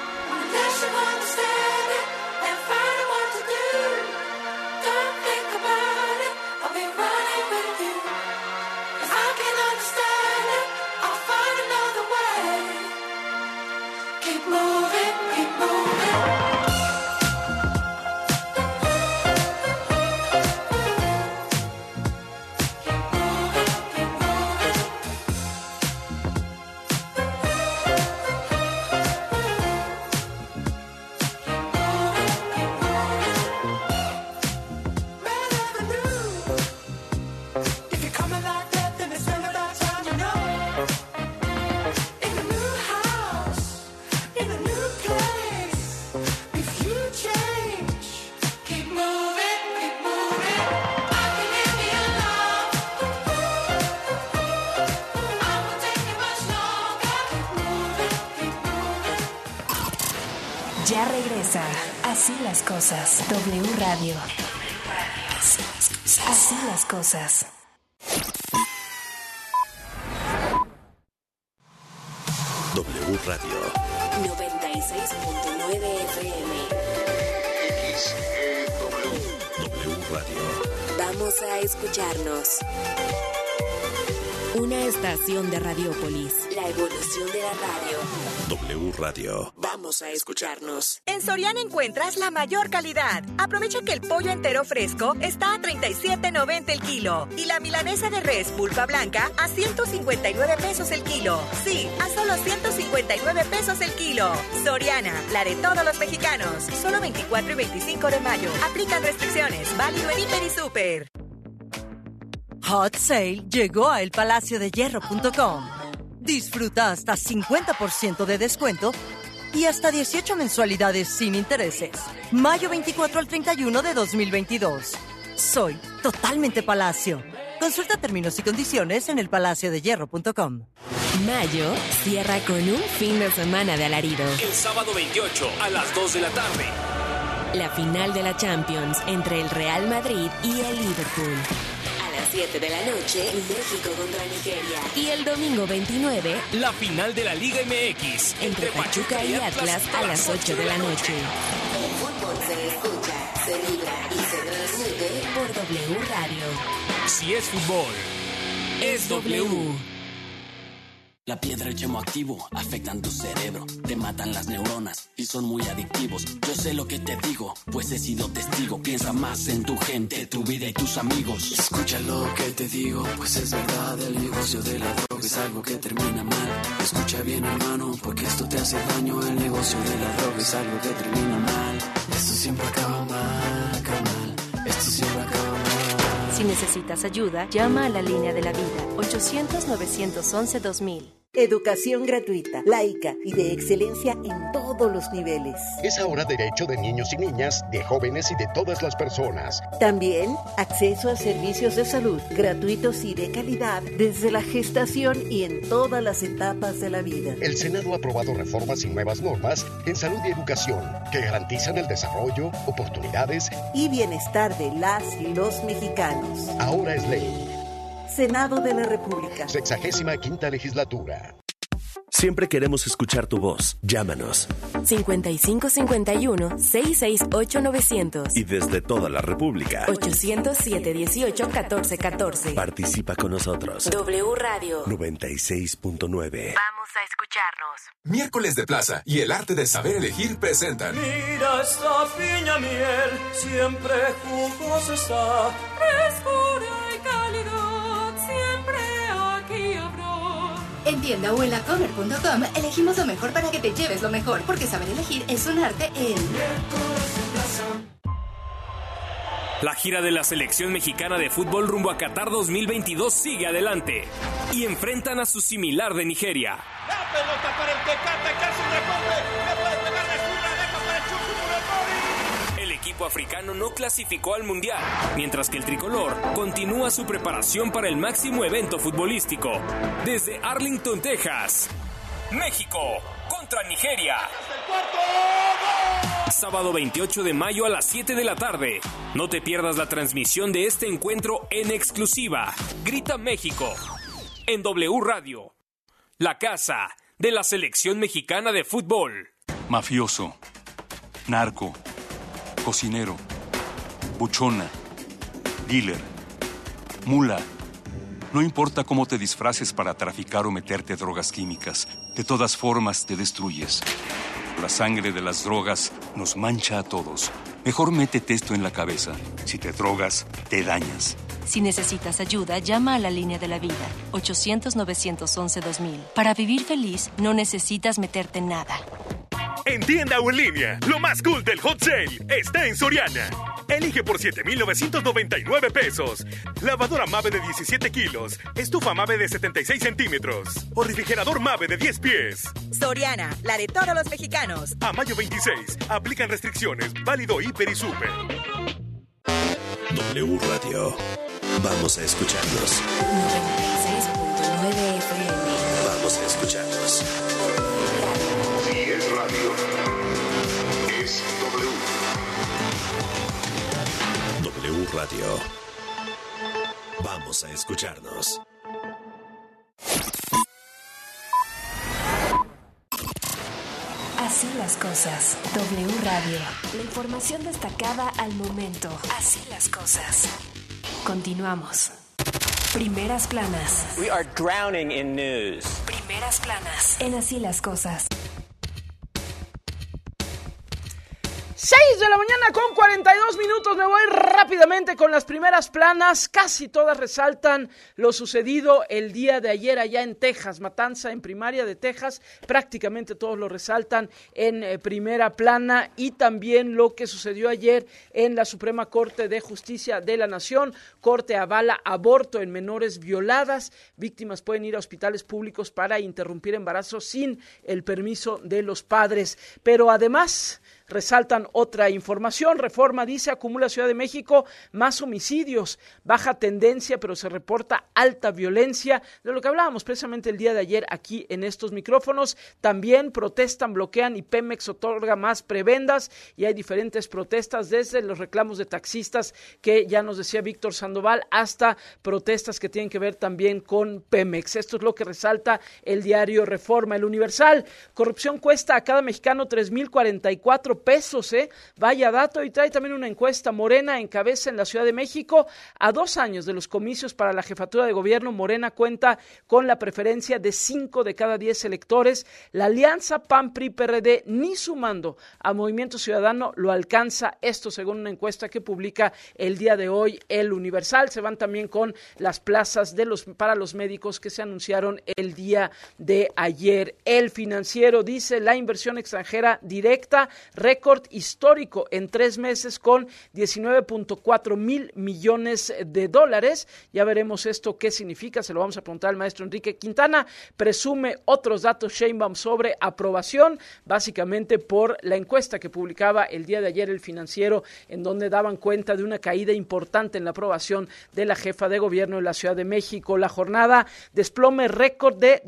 Ya regresa Así las Cosas. W Radio. Así las cosas. W Radio 96.9 FM. W Radio. Vamos a escucharnos. Una estación de Radiópolis. La evolución de la radio. W Radio. Vamos a escucharnos. En Soriana encuentras la mayor calidad. Aprovecha que el pollo entero fresco está a $37.90 el kilo. Y la milanesa de res pulpa blanca a $159 el kilo. Sí, a solo $159 el kilo. Soriana, la de todos los mexicanos. Solo 24 y 25 de mayo. Aplican restricciones. Válido en Hiper y Super. Hot Sale llegó a elpalaciodehierro.com. Disfruta hasta 50% de descuento y hasta 18 mensualidades sin intereses. Mayo 24 al 31 de 2022. Soy totalmente Palacio. Consulta términos y condiciones en elpalaciodehierro.com. Mayo cierra con un fin de semana de alarido. El sábado 28 a las 2 de la tarde. La final de la Champions entre el Real Madrid y el Liverpool. 7 de la noche, México contra Nigeria. Y el domingo 29, la final de la Liga MX entre Pachuca y Atlas a las 8 de la noche. El fútbol se escucha, se vibra y se transmite por W Radio. Si es fútbol, es W. La piedra y el yemo activo afectan tu cerebro, te matan las neuronas y son muy adictivos. Yo sé lo que te digo, pues he sido testigo. Piensa más en tu gente, tu vida y tus amigos. Escucha lo que te digo, pues es verdad. El negocio de la droga es algo que termina mal. Escucha bien, hermano, porque esto te hace daño. El negocio de la droga es algo que termina mal. Esto siempre acaba mal, carnal. Esto siempre acaba mal. Si necesitas ayuda, llama a la línea de la vida, 800-911-2000. Educación gratuita, laica y de excelencia en todos los niveles. Es ahora derecho de niños y niñas, de jóvenes y de todas las personas. También acceso a servicios de salud gratuitos y de calidad desde la gestación y en todas las etapas de la vida. El Senado ha aprobado reformas y nuevas normas en salud y educación que garantizan el desarrollo, oportunidades y bienestar de las y los mexicanos. Ahora es ley. Senado de la República. 65ª Legislatura. Siempre queremos escuchar tu voz. Llámanos. 5551-668-900. Y desde toda la República. 807-18-1414. Participa con nosotros. W Radio 96.9. Vamos a escucharnos. Miércoles de Plaza y el arte de saber elegir presentan. Mira esta piña miel, siempre jugosa está, frescura y calidad. En tienda o en lacomer.com elegimos lo mejor para que te lleves lo mejor, porque saber elegir es un arte en... La gira de la selección mexicana de fútbol rumbo a Qatar 2022 sigue adelante y enfrentan a su similar de Nigeria. La pelota para el Tecate, que hace un recorte, le puede pegar la esquina, deja para el Chucky Murapori. El equipo africano no clasificó al Mundial, mientras que el tricolor continúa su preparación para el máximo evento futbolístico. Desde Arlington, Texas, México contra Nigeria. Sábado 28 de mayo a las 7 de la tarde. No te pierdas la transmisión de este encuentro en exclusiva. Grita México en W Radio, la casa de la selección mexicana de fútbol. Mafioso, narco, cocinero, buchona, dealer, mula. No importa cómo te disfraces para traficar o meterte drogas químicas, de todas formas te destruyes. La sangre de las drogas nos mancha a todos. Mejor métete esto en la cabeza. Si te drogas, te dañas. Si necesitas ayuda, llama a la línea de la vida, 800-911-2000. Para vivir feliz, no necesitas meterte en nada. En tienda o en línea, lo más cool del Hot Sale está en Soriana. Elige por 7,999 pesos. Lavadora Mave de 17 kilos. Estufa Mave de 76 centímetros. O refrigerador Mave de 10 pies. Soriana, la de todos los mexicanos. A mayo 26. Aplican restricciones. Válido Hiper y Super. W Radio. Vamos a escucharnos. 96.9 FM. Vamos a escucharnos. Si es radio, es W. W Radio. Vamos a escucharnos. Así las cosas. W Radio. La información destacada al momento. Así las cosas. Continuamos. Primeras planas. We are drowning in news. Primeras planas. En Así las cosas. 6 de la mañana con 42 minutos, me voy rápidamente con las primeras planas, casi todas resaltan lo sucedido el día de ayer allá en Texas, matanza en primaria de Texas, prácticamente todos lo resaltan en primera plana y también lo que sucedió ayer en la Suprema Corte de Justicia de la Nación, Corte avala aborto en menores violadas, víctimas pueden ir a hospitales públicos para interrumpir embarazos sin el permiso de los padres, pero además resaltan otra información. Reforma dice, acumula Ciudad de México más homicidios, baja tendencia, pero se reporta alta violencia, de lo que hablábamos precisamente el día de ayer aquí en estos micrófonos. También protestan, bloquean y Pemex otorga más prebendas y hay diferentes protestas, desde los reclamos de taxistas que ya nos decía Víctor Sandoval, hasta protestas que tienen que ver también con Pemex. Esto es lo que resalta el diario Reforma. El Universal, corrupción cuesta a cada mexicano 3,044 pesos, vaya dato, y trae también una encuesta. Morena encabeza en la Ciudad de México. A 2 años de los comicios para la jefatura de gobierno, Morena cuenta con la preferencia de 5 de cada 10 electores. La alianza PAN-PRI-PRD, ni sumando a Movimiento Ciudadano, lo alcanza, esto según una encuesta que publica el día de hoy el Universal. Se van también con las plazas para los médicos que se anunciaron el día de ayer. El Financiero dice, la inversión extranjera directa, récord histórico en 3 meses con 19.4 mil millones de dólares. Ya veremos esto qué significa, se lo vamos a preguntar al maestro Enrique Quintana. Presume otros datos Sheinbaum sobre aprobación, básicamente por la encuesta que publicaba el día de ayer el Financiero, en donde daban cuenta de una caída importante en la aprobación de la jefa de gobierno de la Ciudad de México. La jornada, desplome récord de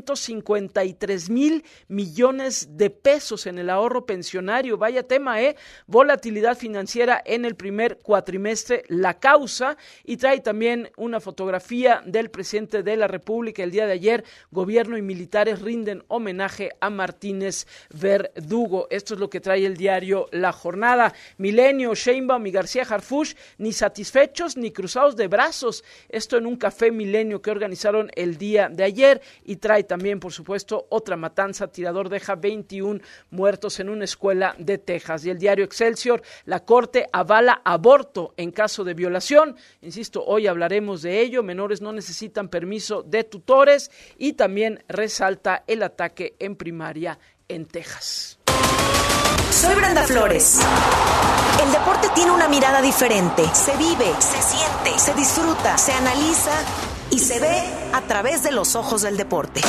253 mil millones de pesos en el ahorro pensionario. Vaya tema, volatilidad financiera en el primer cuatrimestre, la causa, y trae también una fotografía del presidente de la República el día de ayer. Gobierno y militares rinden homenaje a Martínez Verdugo. Esto es lo que trae el diario La Jornada. Milenio, Sheinbaum y García Harfuch ni satisfechos ni cruzados de brazos. Esto en un café Milenio que organizaron el día de ayer, y trae también, por supuesto, otra matanza. Tirador deja 21 muertos en una escuela de Texas. Y el diario Excelsior, la Corte avala aborto en caso de violación. Insisto, hoy hablaremos de ello. Menores no necesitan permiso de tutores, y también resalta el ataque en primaria en Texas. Soy Brenda Flores. El deporte tiene una mirada diferente. Se vive, se siente, se disfruta, se analiza y se ve a través de los ojos del deporte.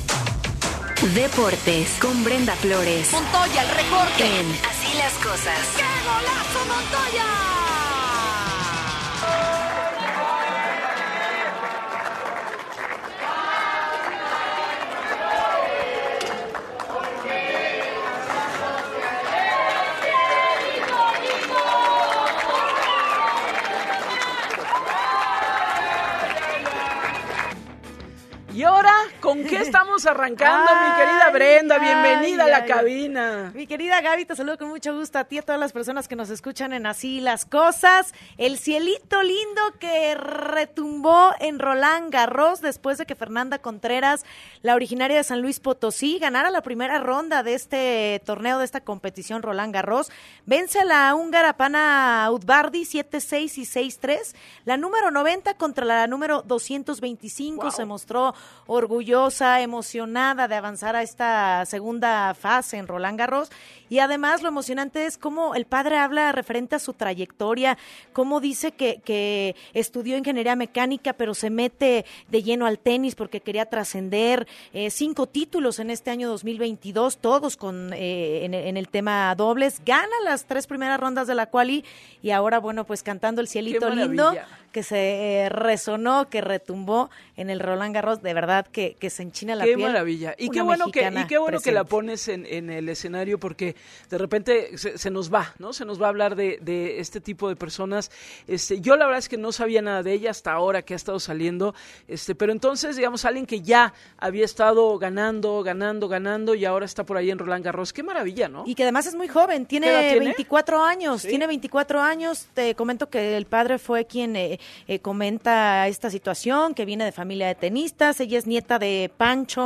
Deportes con Brenda Flores. Montoya, el recorte. En Así las cosas. ¡Qué golazo, Montoya! Y ahora, ¿con qué estamos arrancando, mi querida Brenda? Bienvenida a la cabina. Mi querida Gaby, te saludo con mucho gusto a ti y a todas las personas que nos escuchan en Así las Cosas. El cielito lindo que retumbó en Roland Garros después de que Fernanda Contreras, la originaria de San Luis Potosí, ganara la primera ronda de este torneo, de esta competición Roland Garros. Vence a la húngara Pana Udvardi 7-6 y 6-3. La número 90 contra la número 225. Wow. Se mostró orgullosa, emocionada de avanzar a esta segunda fase en Roland Garros, y además lo emocionante es cómo el padre habla referente a su trayectoria, cómo dice que estudió ingeniería mecánica pero se mete de lleno al tenis porque quería trascender. 5 títulos en este año 2022, todos en el tema dobles, gana las 3 primeras rondas de la quali, y ahora bueno, pues cantando el cielito lindo que se resonó, que retumbó en el Roland Garros. De verdad verdad que se enchina la piel. Qué maravilla. Y qué bueno que la pones en el escenario, porque de repente se nos va, ¿no? Se nos va a hablar de este tipo de personas. Yo la verdad es que no sabía nada de ella hasta ahora que ha estado saliendo, pero entonces, digamos, alguien que ya había estado ganando y ahora está por ahí en Roland Garros. Qué maravilla, ¿no? Y que además es muy joven, tiene 24 años, ¿sí? Tiene 24 años. Te comento que el padre fue quien comenta esta situación, que viene de familia de tenistas. Ella es nieta de Pancho,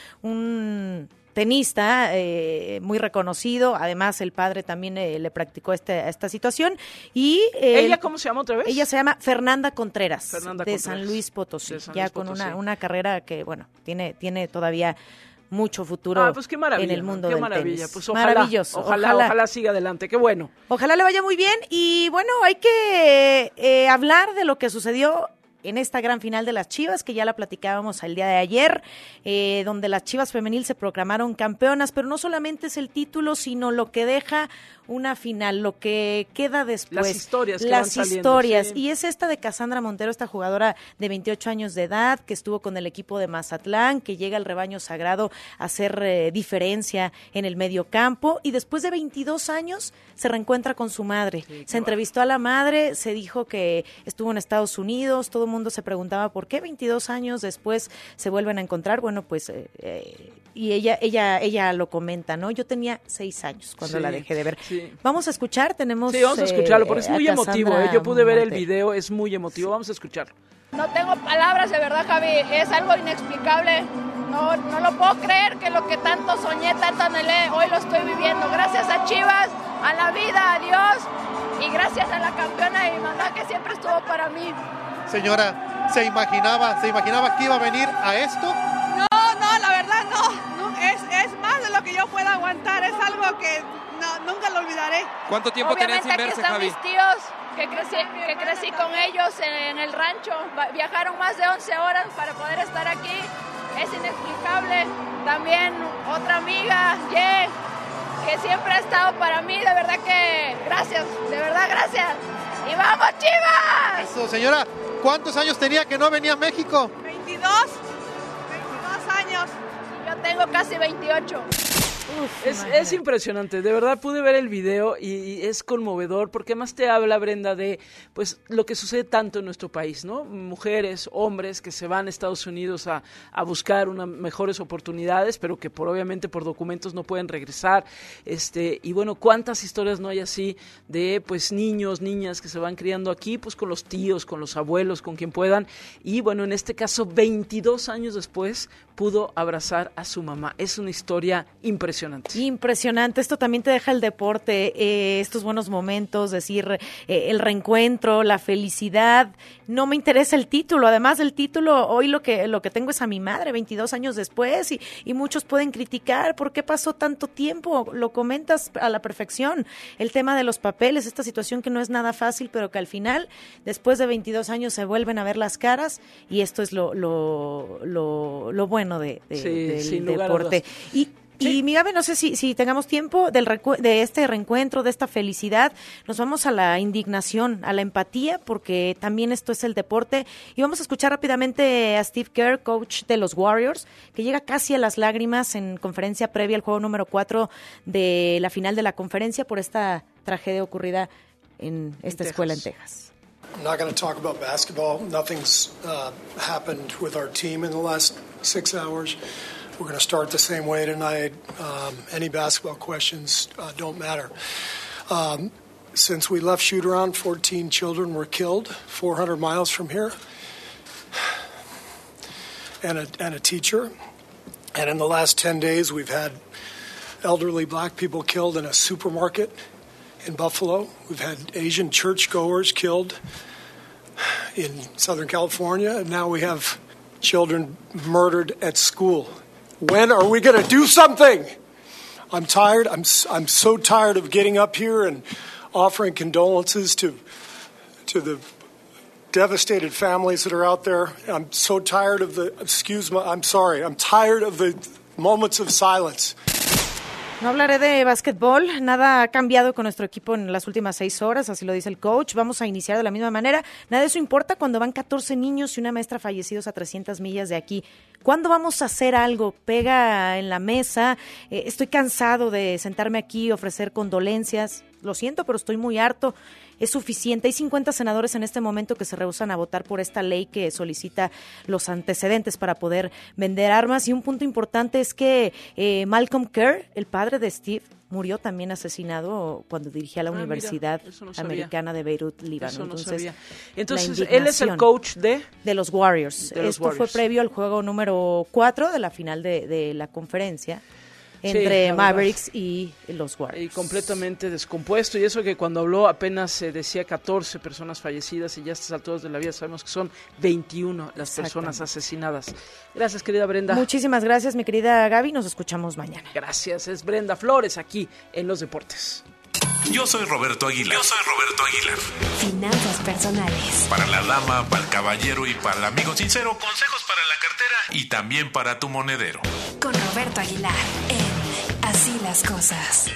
un tenista muy reconocido. Además, el padre también le practicó esta situación. Y ¿ella cómo se llama otra vez? Ella se llama Fernanda Contreras, de San Luis Potosí, con una carrera que, bueno, tiene todavía mucho futuro pues qué maravilla, en el mundo del tenis. Pues ojalá siga adelante, qué bueno. Ojalá le vaya muy bien. Y bueno, hay que hablar de lo que sucedió en esta gran final de las Chivas, que ya la platicábamos el día de ayer, donde las Chivas femenil se proclamaron campeonas, pero no solamente es el título, sino lo que deja una final, lo que queda después. Las historias que van saliendo, sí. Y es esta de Cassandra Montero, esta jugadora de 28 años de edad, que estuvo con el equipo de Mazatlán, que llega al rebaño sagrado a hacer diferencia en el medio campo, y después de 22 años se reencuentra con su madre. Se entrevistó a la madre, se dijo que estuvo en Estados Unidos, todo el mundo se preguntaba por qué 22 años después se vuelven a encontrar. Bueno, pues y ella lo comenta, ¿no? Yo tenía 6 años cuando la dejé de ver. Sí. Vamos a escuchar, vamos a escucharlo, porque es muy emotivo, yo pude ver el video, es muy emotivo, vamos a escucharlo. No tengo palabras, de verdad, Javi, es algo inexplicable, no lo puedo creer, que lo que tanto soñé, tanto anhelé, hoy lo estoy viviendo, gracias a Chivas, a la vida, a Dios, y gracias a la campeona de mi mamá, que siempre estuvo para mí. Señora, ¿se imaginaba que iba a venir a esto? No, la verdad no, es más de lo que yo pueda aguantar, es algo que nunca lo olvidaré. ¿Cuánto tiempo tenían sin verse, Javi? Obviamente aquí están mis tíos, que crecí con ellos en el rancho, viajaron más de 11 horas para poder estar aquí, es inexplicable. También otra amiga, Ye, que siempre ha estado para mí, de verdad que gracias, de verdad gracias. ¡Y vamos, Chivas! Eso, señora, ¿cuántos años tenía que no venía a México? 22 años. Yo tengo casi 28. Es impresionante, de verdad pude ver el video y es conmovedor, porque además te habla, Brenda, de pues lo que sucede tanto en nuestro país, ¿no? Mujeres, hombres que se van a Estados Unidos a buscar mejores oportunidades, pero que obviamente por documentos no pueden regresar, y bueno, cuántas historias no hay así de pues niños, niñas que se van criando aquí, pues con los tíos, con los abuelos, con quien puedan, y bueno, en este caso 22 años después pudo abrazar a su mamá. Es una historia impresionante. Impresionante. Esto también te deja el deporte, estos buenos momentos, decir, el reencuentro, la felicidad. No me interesa el título. Además del título, hoy lo que tengo es a mi madre, 22 años después, y muchos pueden criticar por qué pasó tanto tiempo. Lo comentas a la perfección. El tema de los papeles, esta situación que no es nada fácil, pero que al final, después de 22 años, se vuelven a ver las caras, y esto es lo bueno del deporte. Y mi Gabe, no sé si tengamos tiempo de este reencuentro, de esta felicidad, nos vamos a la indignación, a la empatía, porque también esto es el deporte, y vamos a escuchar rápidamente a Steve Kerr, coach de los Warriors, que llega casi a las lágrimas en conferencia previa al juego número 4 de la final de la conferencia por esta tragedia ocurrida en esta escuela en Texas. I'm not going to talk about basketball. Nothing's happened with our team in the last 6 hours. We're going to start the same way tonight. Any basketball questions don't matter. Since we left shoot-around, 14 children were killed 400 miles from here, and a teacher. And in the last 10 days, we've had elderly black people killed in a supermarket in Buffalo. We've had Asian churchgoers killed in Southern California, and now we have children murdered at school. When are we going to do something? I'm tired. I'm so tired of getting up here and offering condolences to the devastated families that are out there. I'm so tired of I'm tired of the moments of silence. No hablaré de básquetbol, nada ha cambiado con nuestro equipo en las últimas 6 horas, así lo dice el coach, vamos a iniciar de la misma manera, nada de eso importa cuando van 14 niños y una maestra fallecidos a 300 millas de aquí. ¿Cuándo vamos a hacer algo? Pega en la mesa, estoy cansado de sentarme aquí y ofrecer condolencias, lo siento, pero estoy muy harto. Es suficiente. Hay 50 senadores en este momento que se rehúsan a votar por esta ley que solicita los antecedentes para poder vender armas. Y un punto importante es que Malcolm Kerr, el padre de Steve, murió también asesinado cuando dirigía la Universidad Americana de Beirut, Líbano. Entonces él es el coach de los Warriors. Esto fue previo al juego número 4 de la final de la conferencia. Entre Mavericks y los Warriors. Y completamente descompuesto, y eso que cuando habló apenas se decía 14 personas fallecidas, y ya a estas alturas de la vida sabemos que son 21 las personas asesinadas. Gracias, querida Brenda. Muchísimas gracias, mi querida Gaby, nos escuchamos mañana. Gracias, es Brenda Flores aquí en Los Deportes. Yo soy Roberto Aguilar. Finanzas personales. Para la dama, para el caballero y para el amigo sincero, consejos para la cartera y también para tu monedero. Con Roberto Aguilar en Así las Cosas.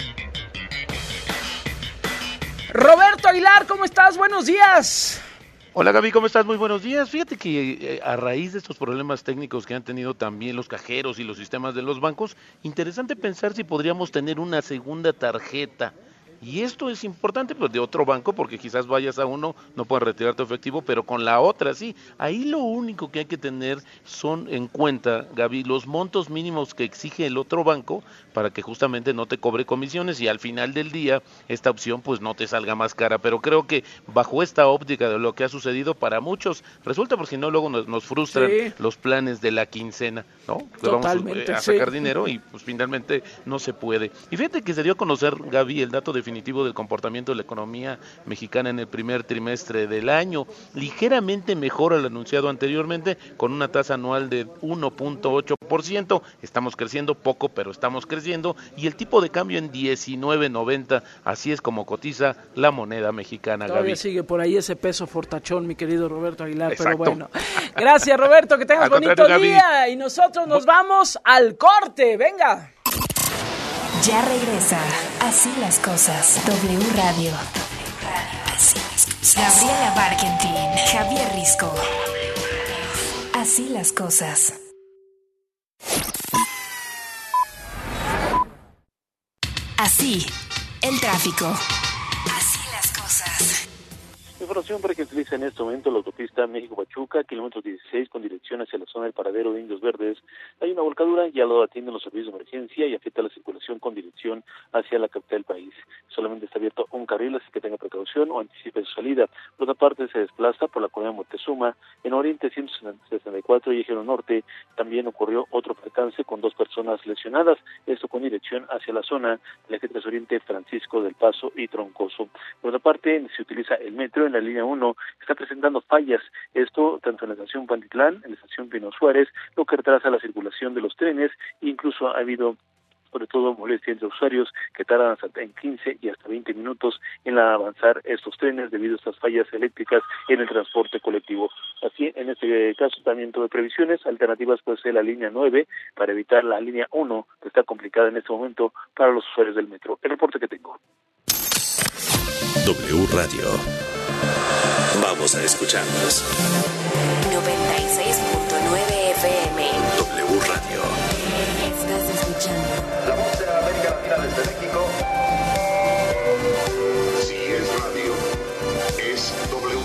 Roberto Aguilar, ¿cómo estás? Buenos días. Hola Gaby, ¿cómo estás? Muy buenos días. Fíjate que a raíz de estos problemas técnicos que han tenido también los cajeros y los sistemas de los bancos, interesante pensar si podríamos tener una segunda tarjeta. Y esto es importante, pues, de otro banco, porque quizás vayas a uno, no puedas retirar tu efectivo, pero con la otra sí. Ahí lo único que hay que tener son en cuenta, Gaby, los montos mínimos que exige el otro banco para que justamente no te cobre comisiones y al final del día esta opción pues no te salga más cara. Pero creo que bajo esta óptica de lo que ha sucedido para muchos, resulta, porque si no luego nos frustran los planes de la quincena, ¿no? Que vamos a sacar dinero y pues finalmente no se puede. Y fíjate que se dio a conocer, Gaby, el dato definitivo del comportamiento de la economía mexicana en el primer trimestre del año, ligeramente mejor al anunciado anteriormente, con una tasa anual de 1.8%, estamos creciendo poco, pero estamos creciendo, y el tipo de cambio en 19.90, así es como cotiza la moneda mexicana. Todavía Gaby. sigue por ahí ese peso fortachón, mi querido Roberto Aguilar. Exacto. Pero bueno, gracias Roberto, que tengas bonito día, y nosotros nos vamos al corte, venga. Ya regresa Así las Cosas. W Radio. Así las Cosas. Gabriela Barkentin, Javier Risco. Así las Cosas. Así, el tráfico. Así las cosas. Información para que utilice en este momento la autopista México-Pachuca, kilómetro 16, con dirección hacia la zona del paradero de Indios Verdes. Hay una volcadura, ya lo atienden los servicios de emergencia y afecta la circulación con dirección hacia la capital del país. Solamente está abierto un carril, así que tenga precaución o anticipe su salida. Por otra parte, se desplaza por la colonia Moctezuma, en Oriente 164 y Eje Norte. También ocurrió otro percance con 2 personas lesionadas, esto con dirección hacia la zona del Eje 3 Oriente, Francisco del Paso y Troncoso. Por otra parte, se utiliza el metro en la línea 1, está presentando fallas, esto tanto en la estación Pantitlán, en la estación Pino Suárez, lo que retrasa la circulación de los trenes, incluso ha habido sobre todo molestia entre usuarios que tardan hasta en 15 y hasta 20 minutos en avanzar estos trenes debido a estas fallas eléctricas en el transporte colectivo. Así, en este caso también tuve previsiones, alternativas puede ser la línea 9 para evitar la línea 1, que está complicada en este momento para los usuarios del metro. El reporte que tengo. W Radio. Vamos a escucharnos. 96.9 FM. W Radio. Estás escuchando La voz de la América Latina desde México. Si es radio, es W.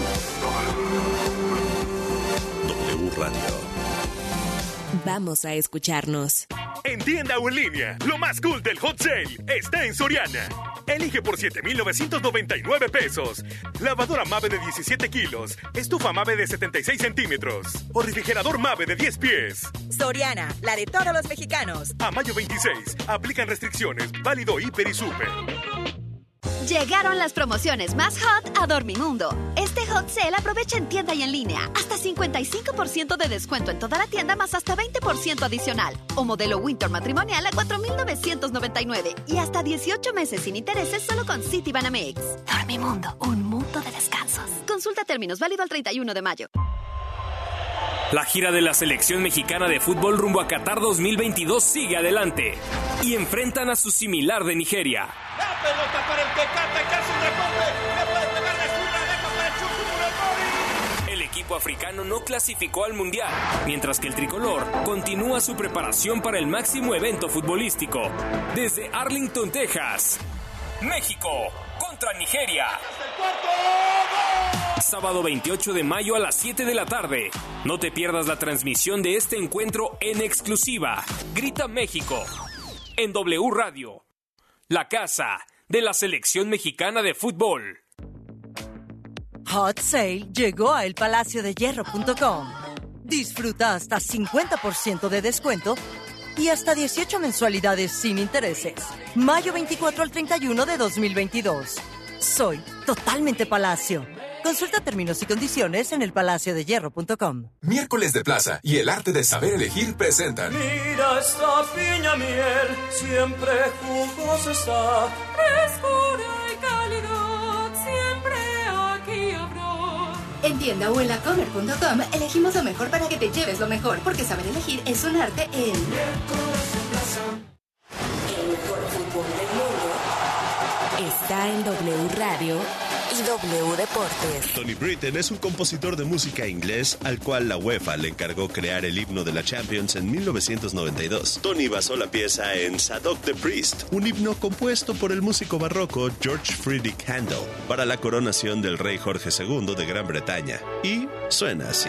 W Radio. Vamos a escucharnos. En tienda o en línea, lo más cool del Hot Sale está en Soriana. Elige por 7,999 pesos. Lavadora Mave de 17 kilos. Estufa Mave de 76 centímetros. O refrigerador Mave de 10 pies. Soriana, la de todos los mexicanos. A mayo 26. Aplican restricciones. Válido Hiper y Super. Llegaron las promociones más hot a Dormimundo. Este Hot Sale aprovecha en tienda y en línea. Hasta 55% de descuento en toda la tienda, más hasta 20% adicional. O modelo Winter matrimonial a $4,999. Y hasta 18 meses sin intereses solo con Citibanamex. Dormimundo, un mundo de descansos. Consulta términos, válido al 31 de mayo. La gira de la selección mexicana de fútbol rumbo a Qatar 2022 sigue adelante y enfrentan a su similar de Nigeria. La pelota para el Tecate, casi un recorte, le puede pegar la zurda, deja para el Chucky Murray. El equipo africano no clasificó al Mundial, mientras que el tricolor continúa su preparación para el máximo evento futbolístico. Desde Arlington, Texas, México contra Nigeria. Sábado 28 de mayo a las 7 de la tarde. No te pierdas la transmisión de este encuentro en exclusiva. Grita México en W Radio, la casa de la selección mexicana de fútbol. Hot Sale llegó a elpalaciodehierro.com. Disfruta hasta 50% de descuento y hasta 18 mensualidades sin intereses. Mayo 24 al 31 de 2022. Soy totalmente Palacio. Consulta términos y condiciones en elpalaciodehierro.com. Miércoles de Plaza y el arte de saber elegir presentan. Mira esta piña miel, siempre jugosa está. Frescura y calidad, siempre aquí habrá. En tienda o en lacomer.com elegimos lo mejor para que te lleves lo mejor, porque saber elegir es un arte en... Miércoles de Plaza. El mejor fútbol del mundo está en W Radio y W Deportes. Tony Britten es un compositor de música inglés al cual la UEFA le encargó crear el himno de la Champions en 1992. Tony basó la pieza en Zadok the Priest, un himno compuesto por el músico barroco George Friedrich Handel para la coronación del rey Jorge II de Gran Bretaña. Y suena así.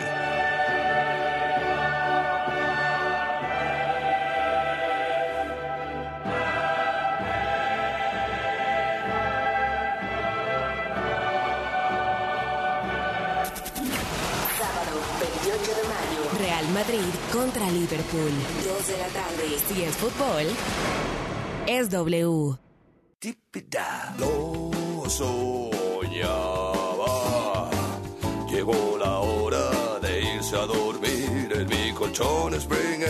Madrid contra Liverpool. 2 de la tarde. Si es fútbol, es W. Lo soñaba. Llegó la hora de irse a dormir en mi colchón Spring.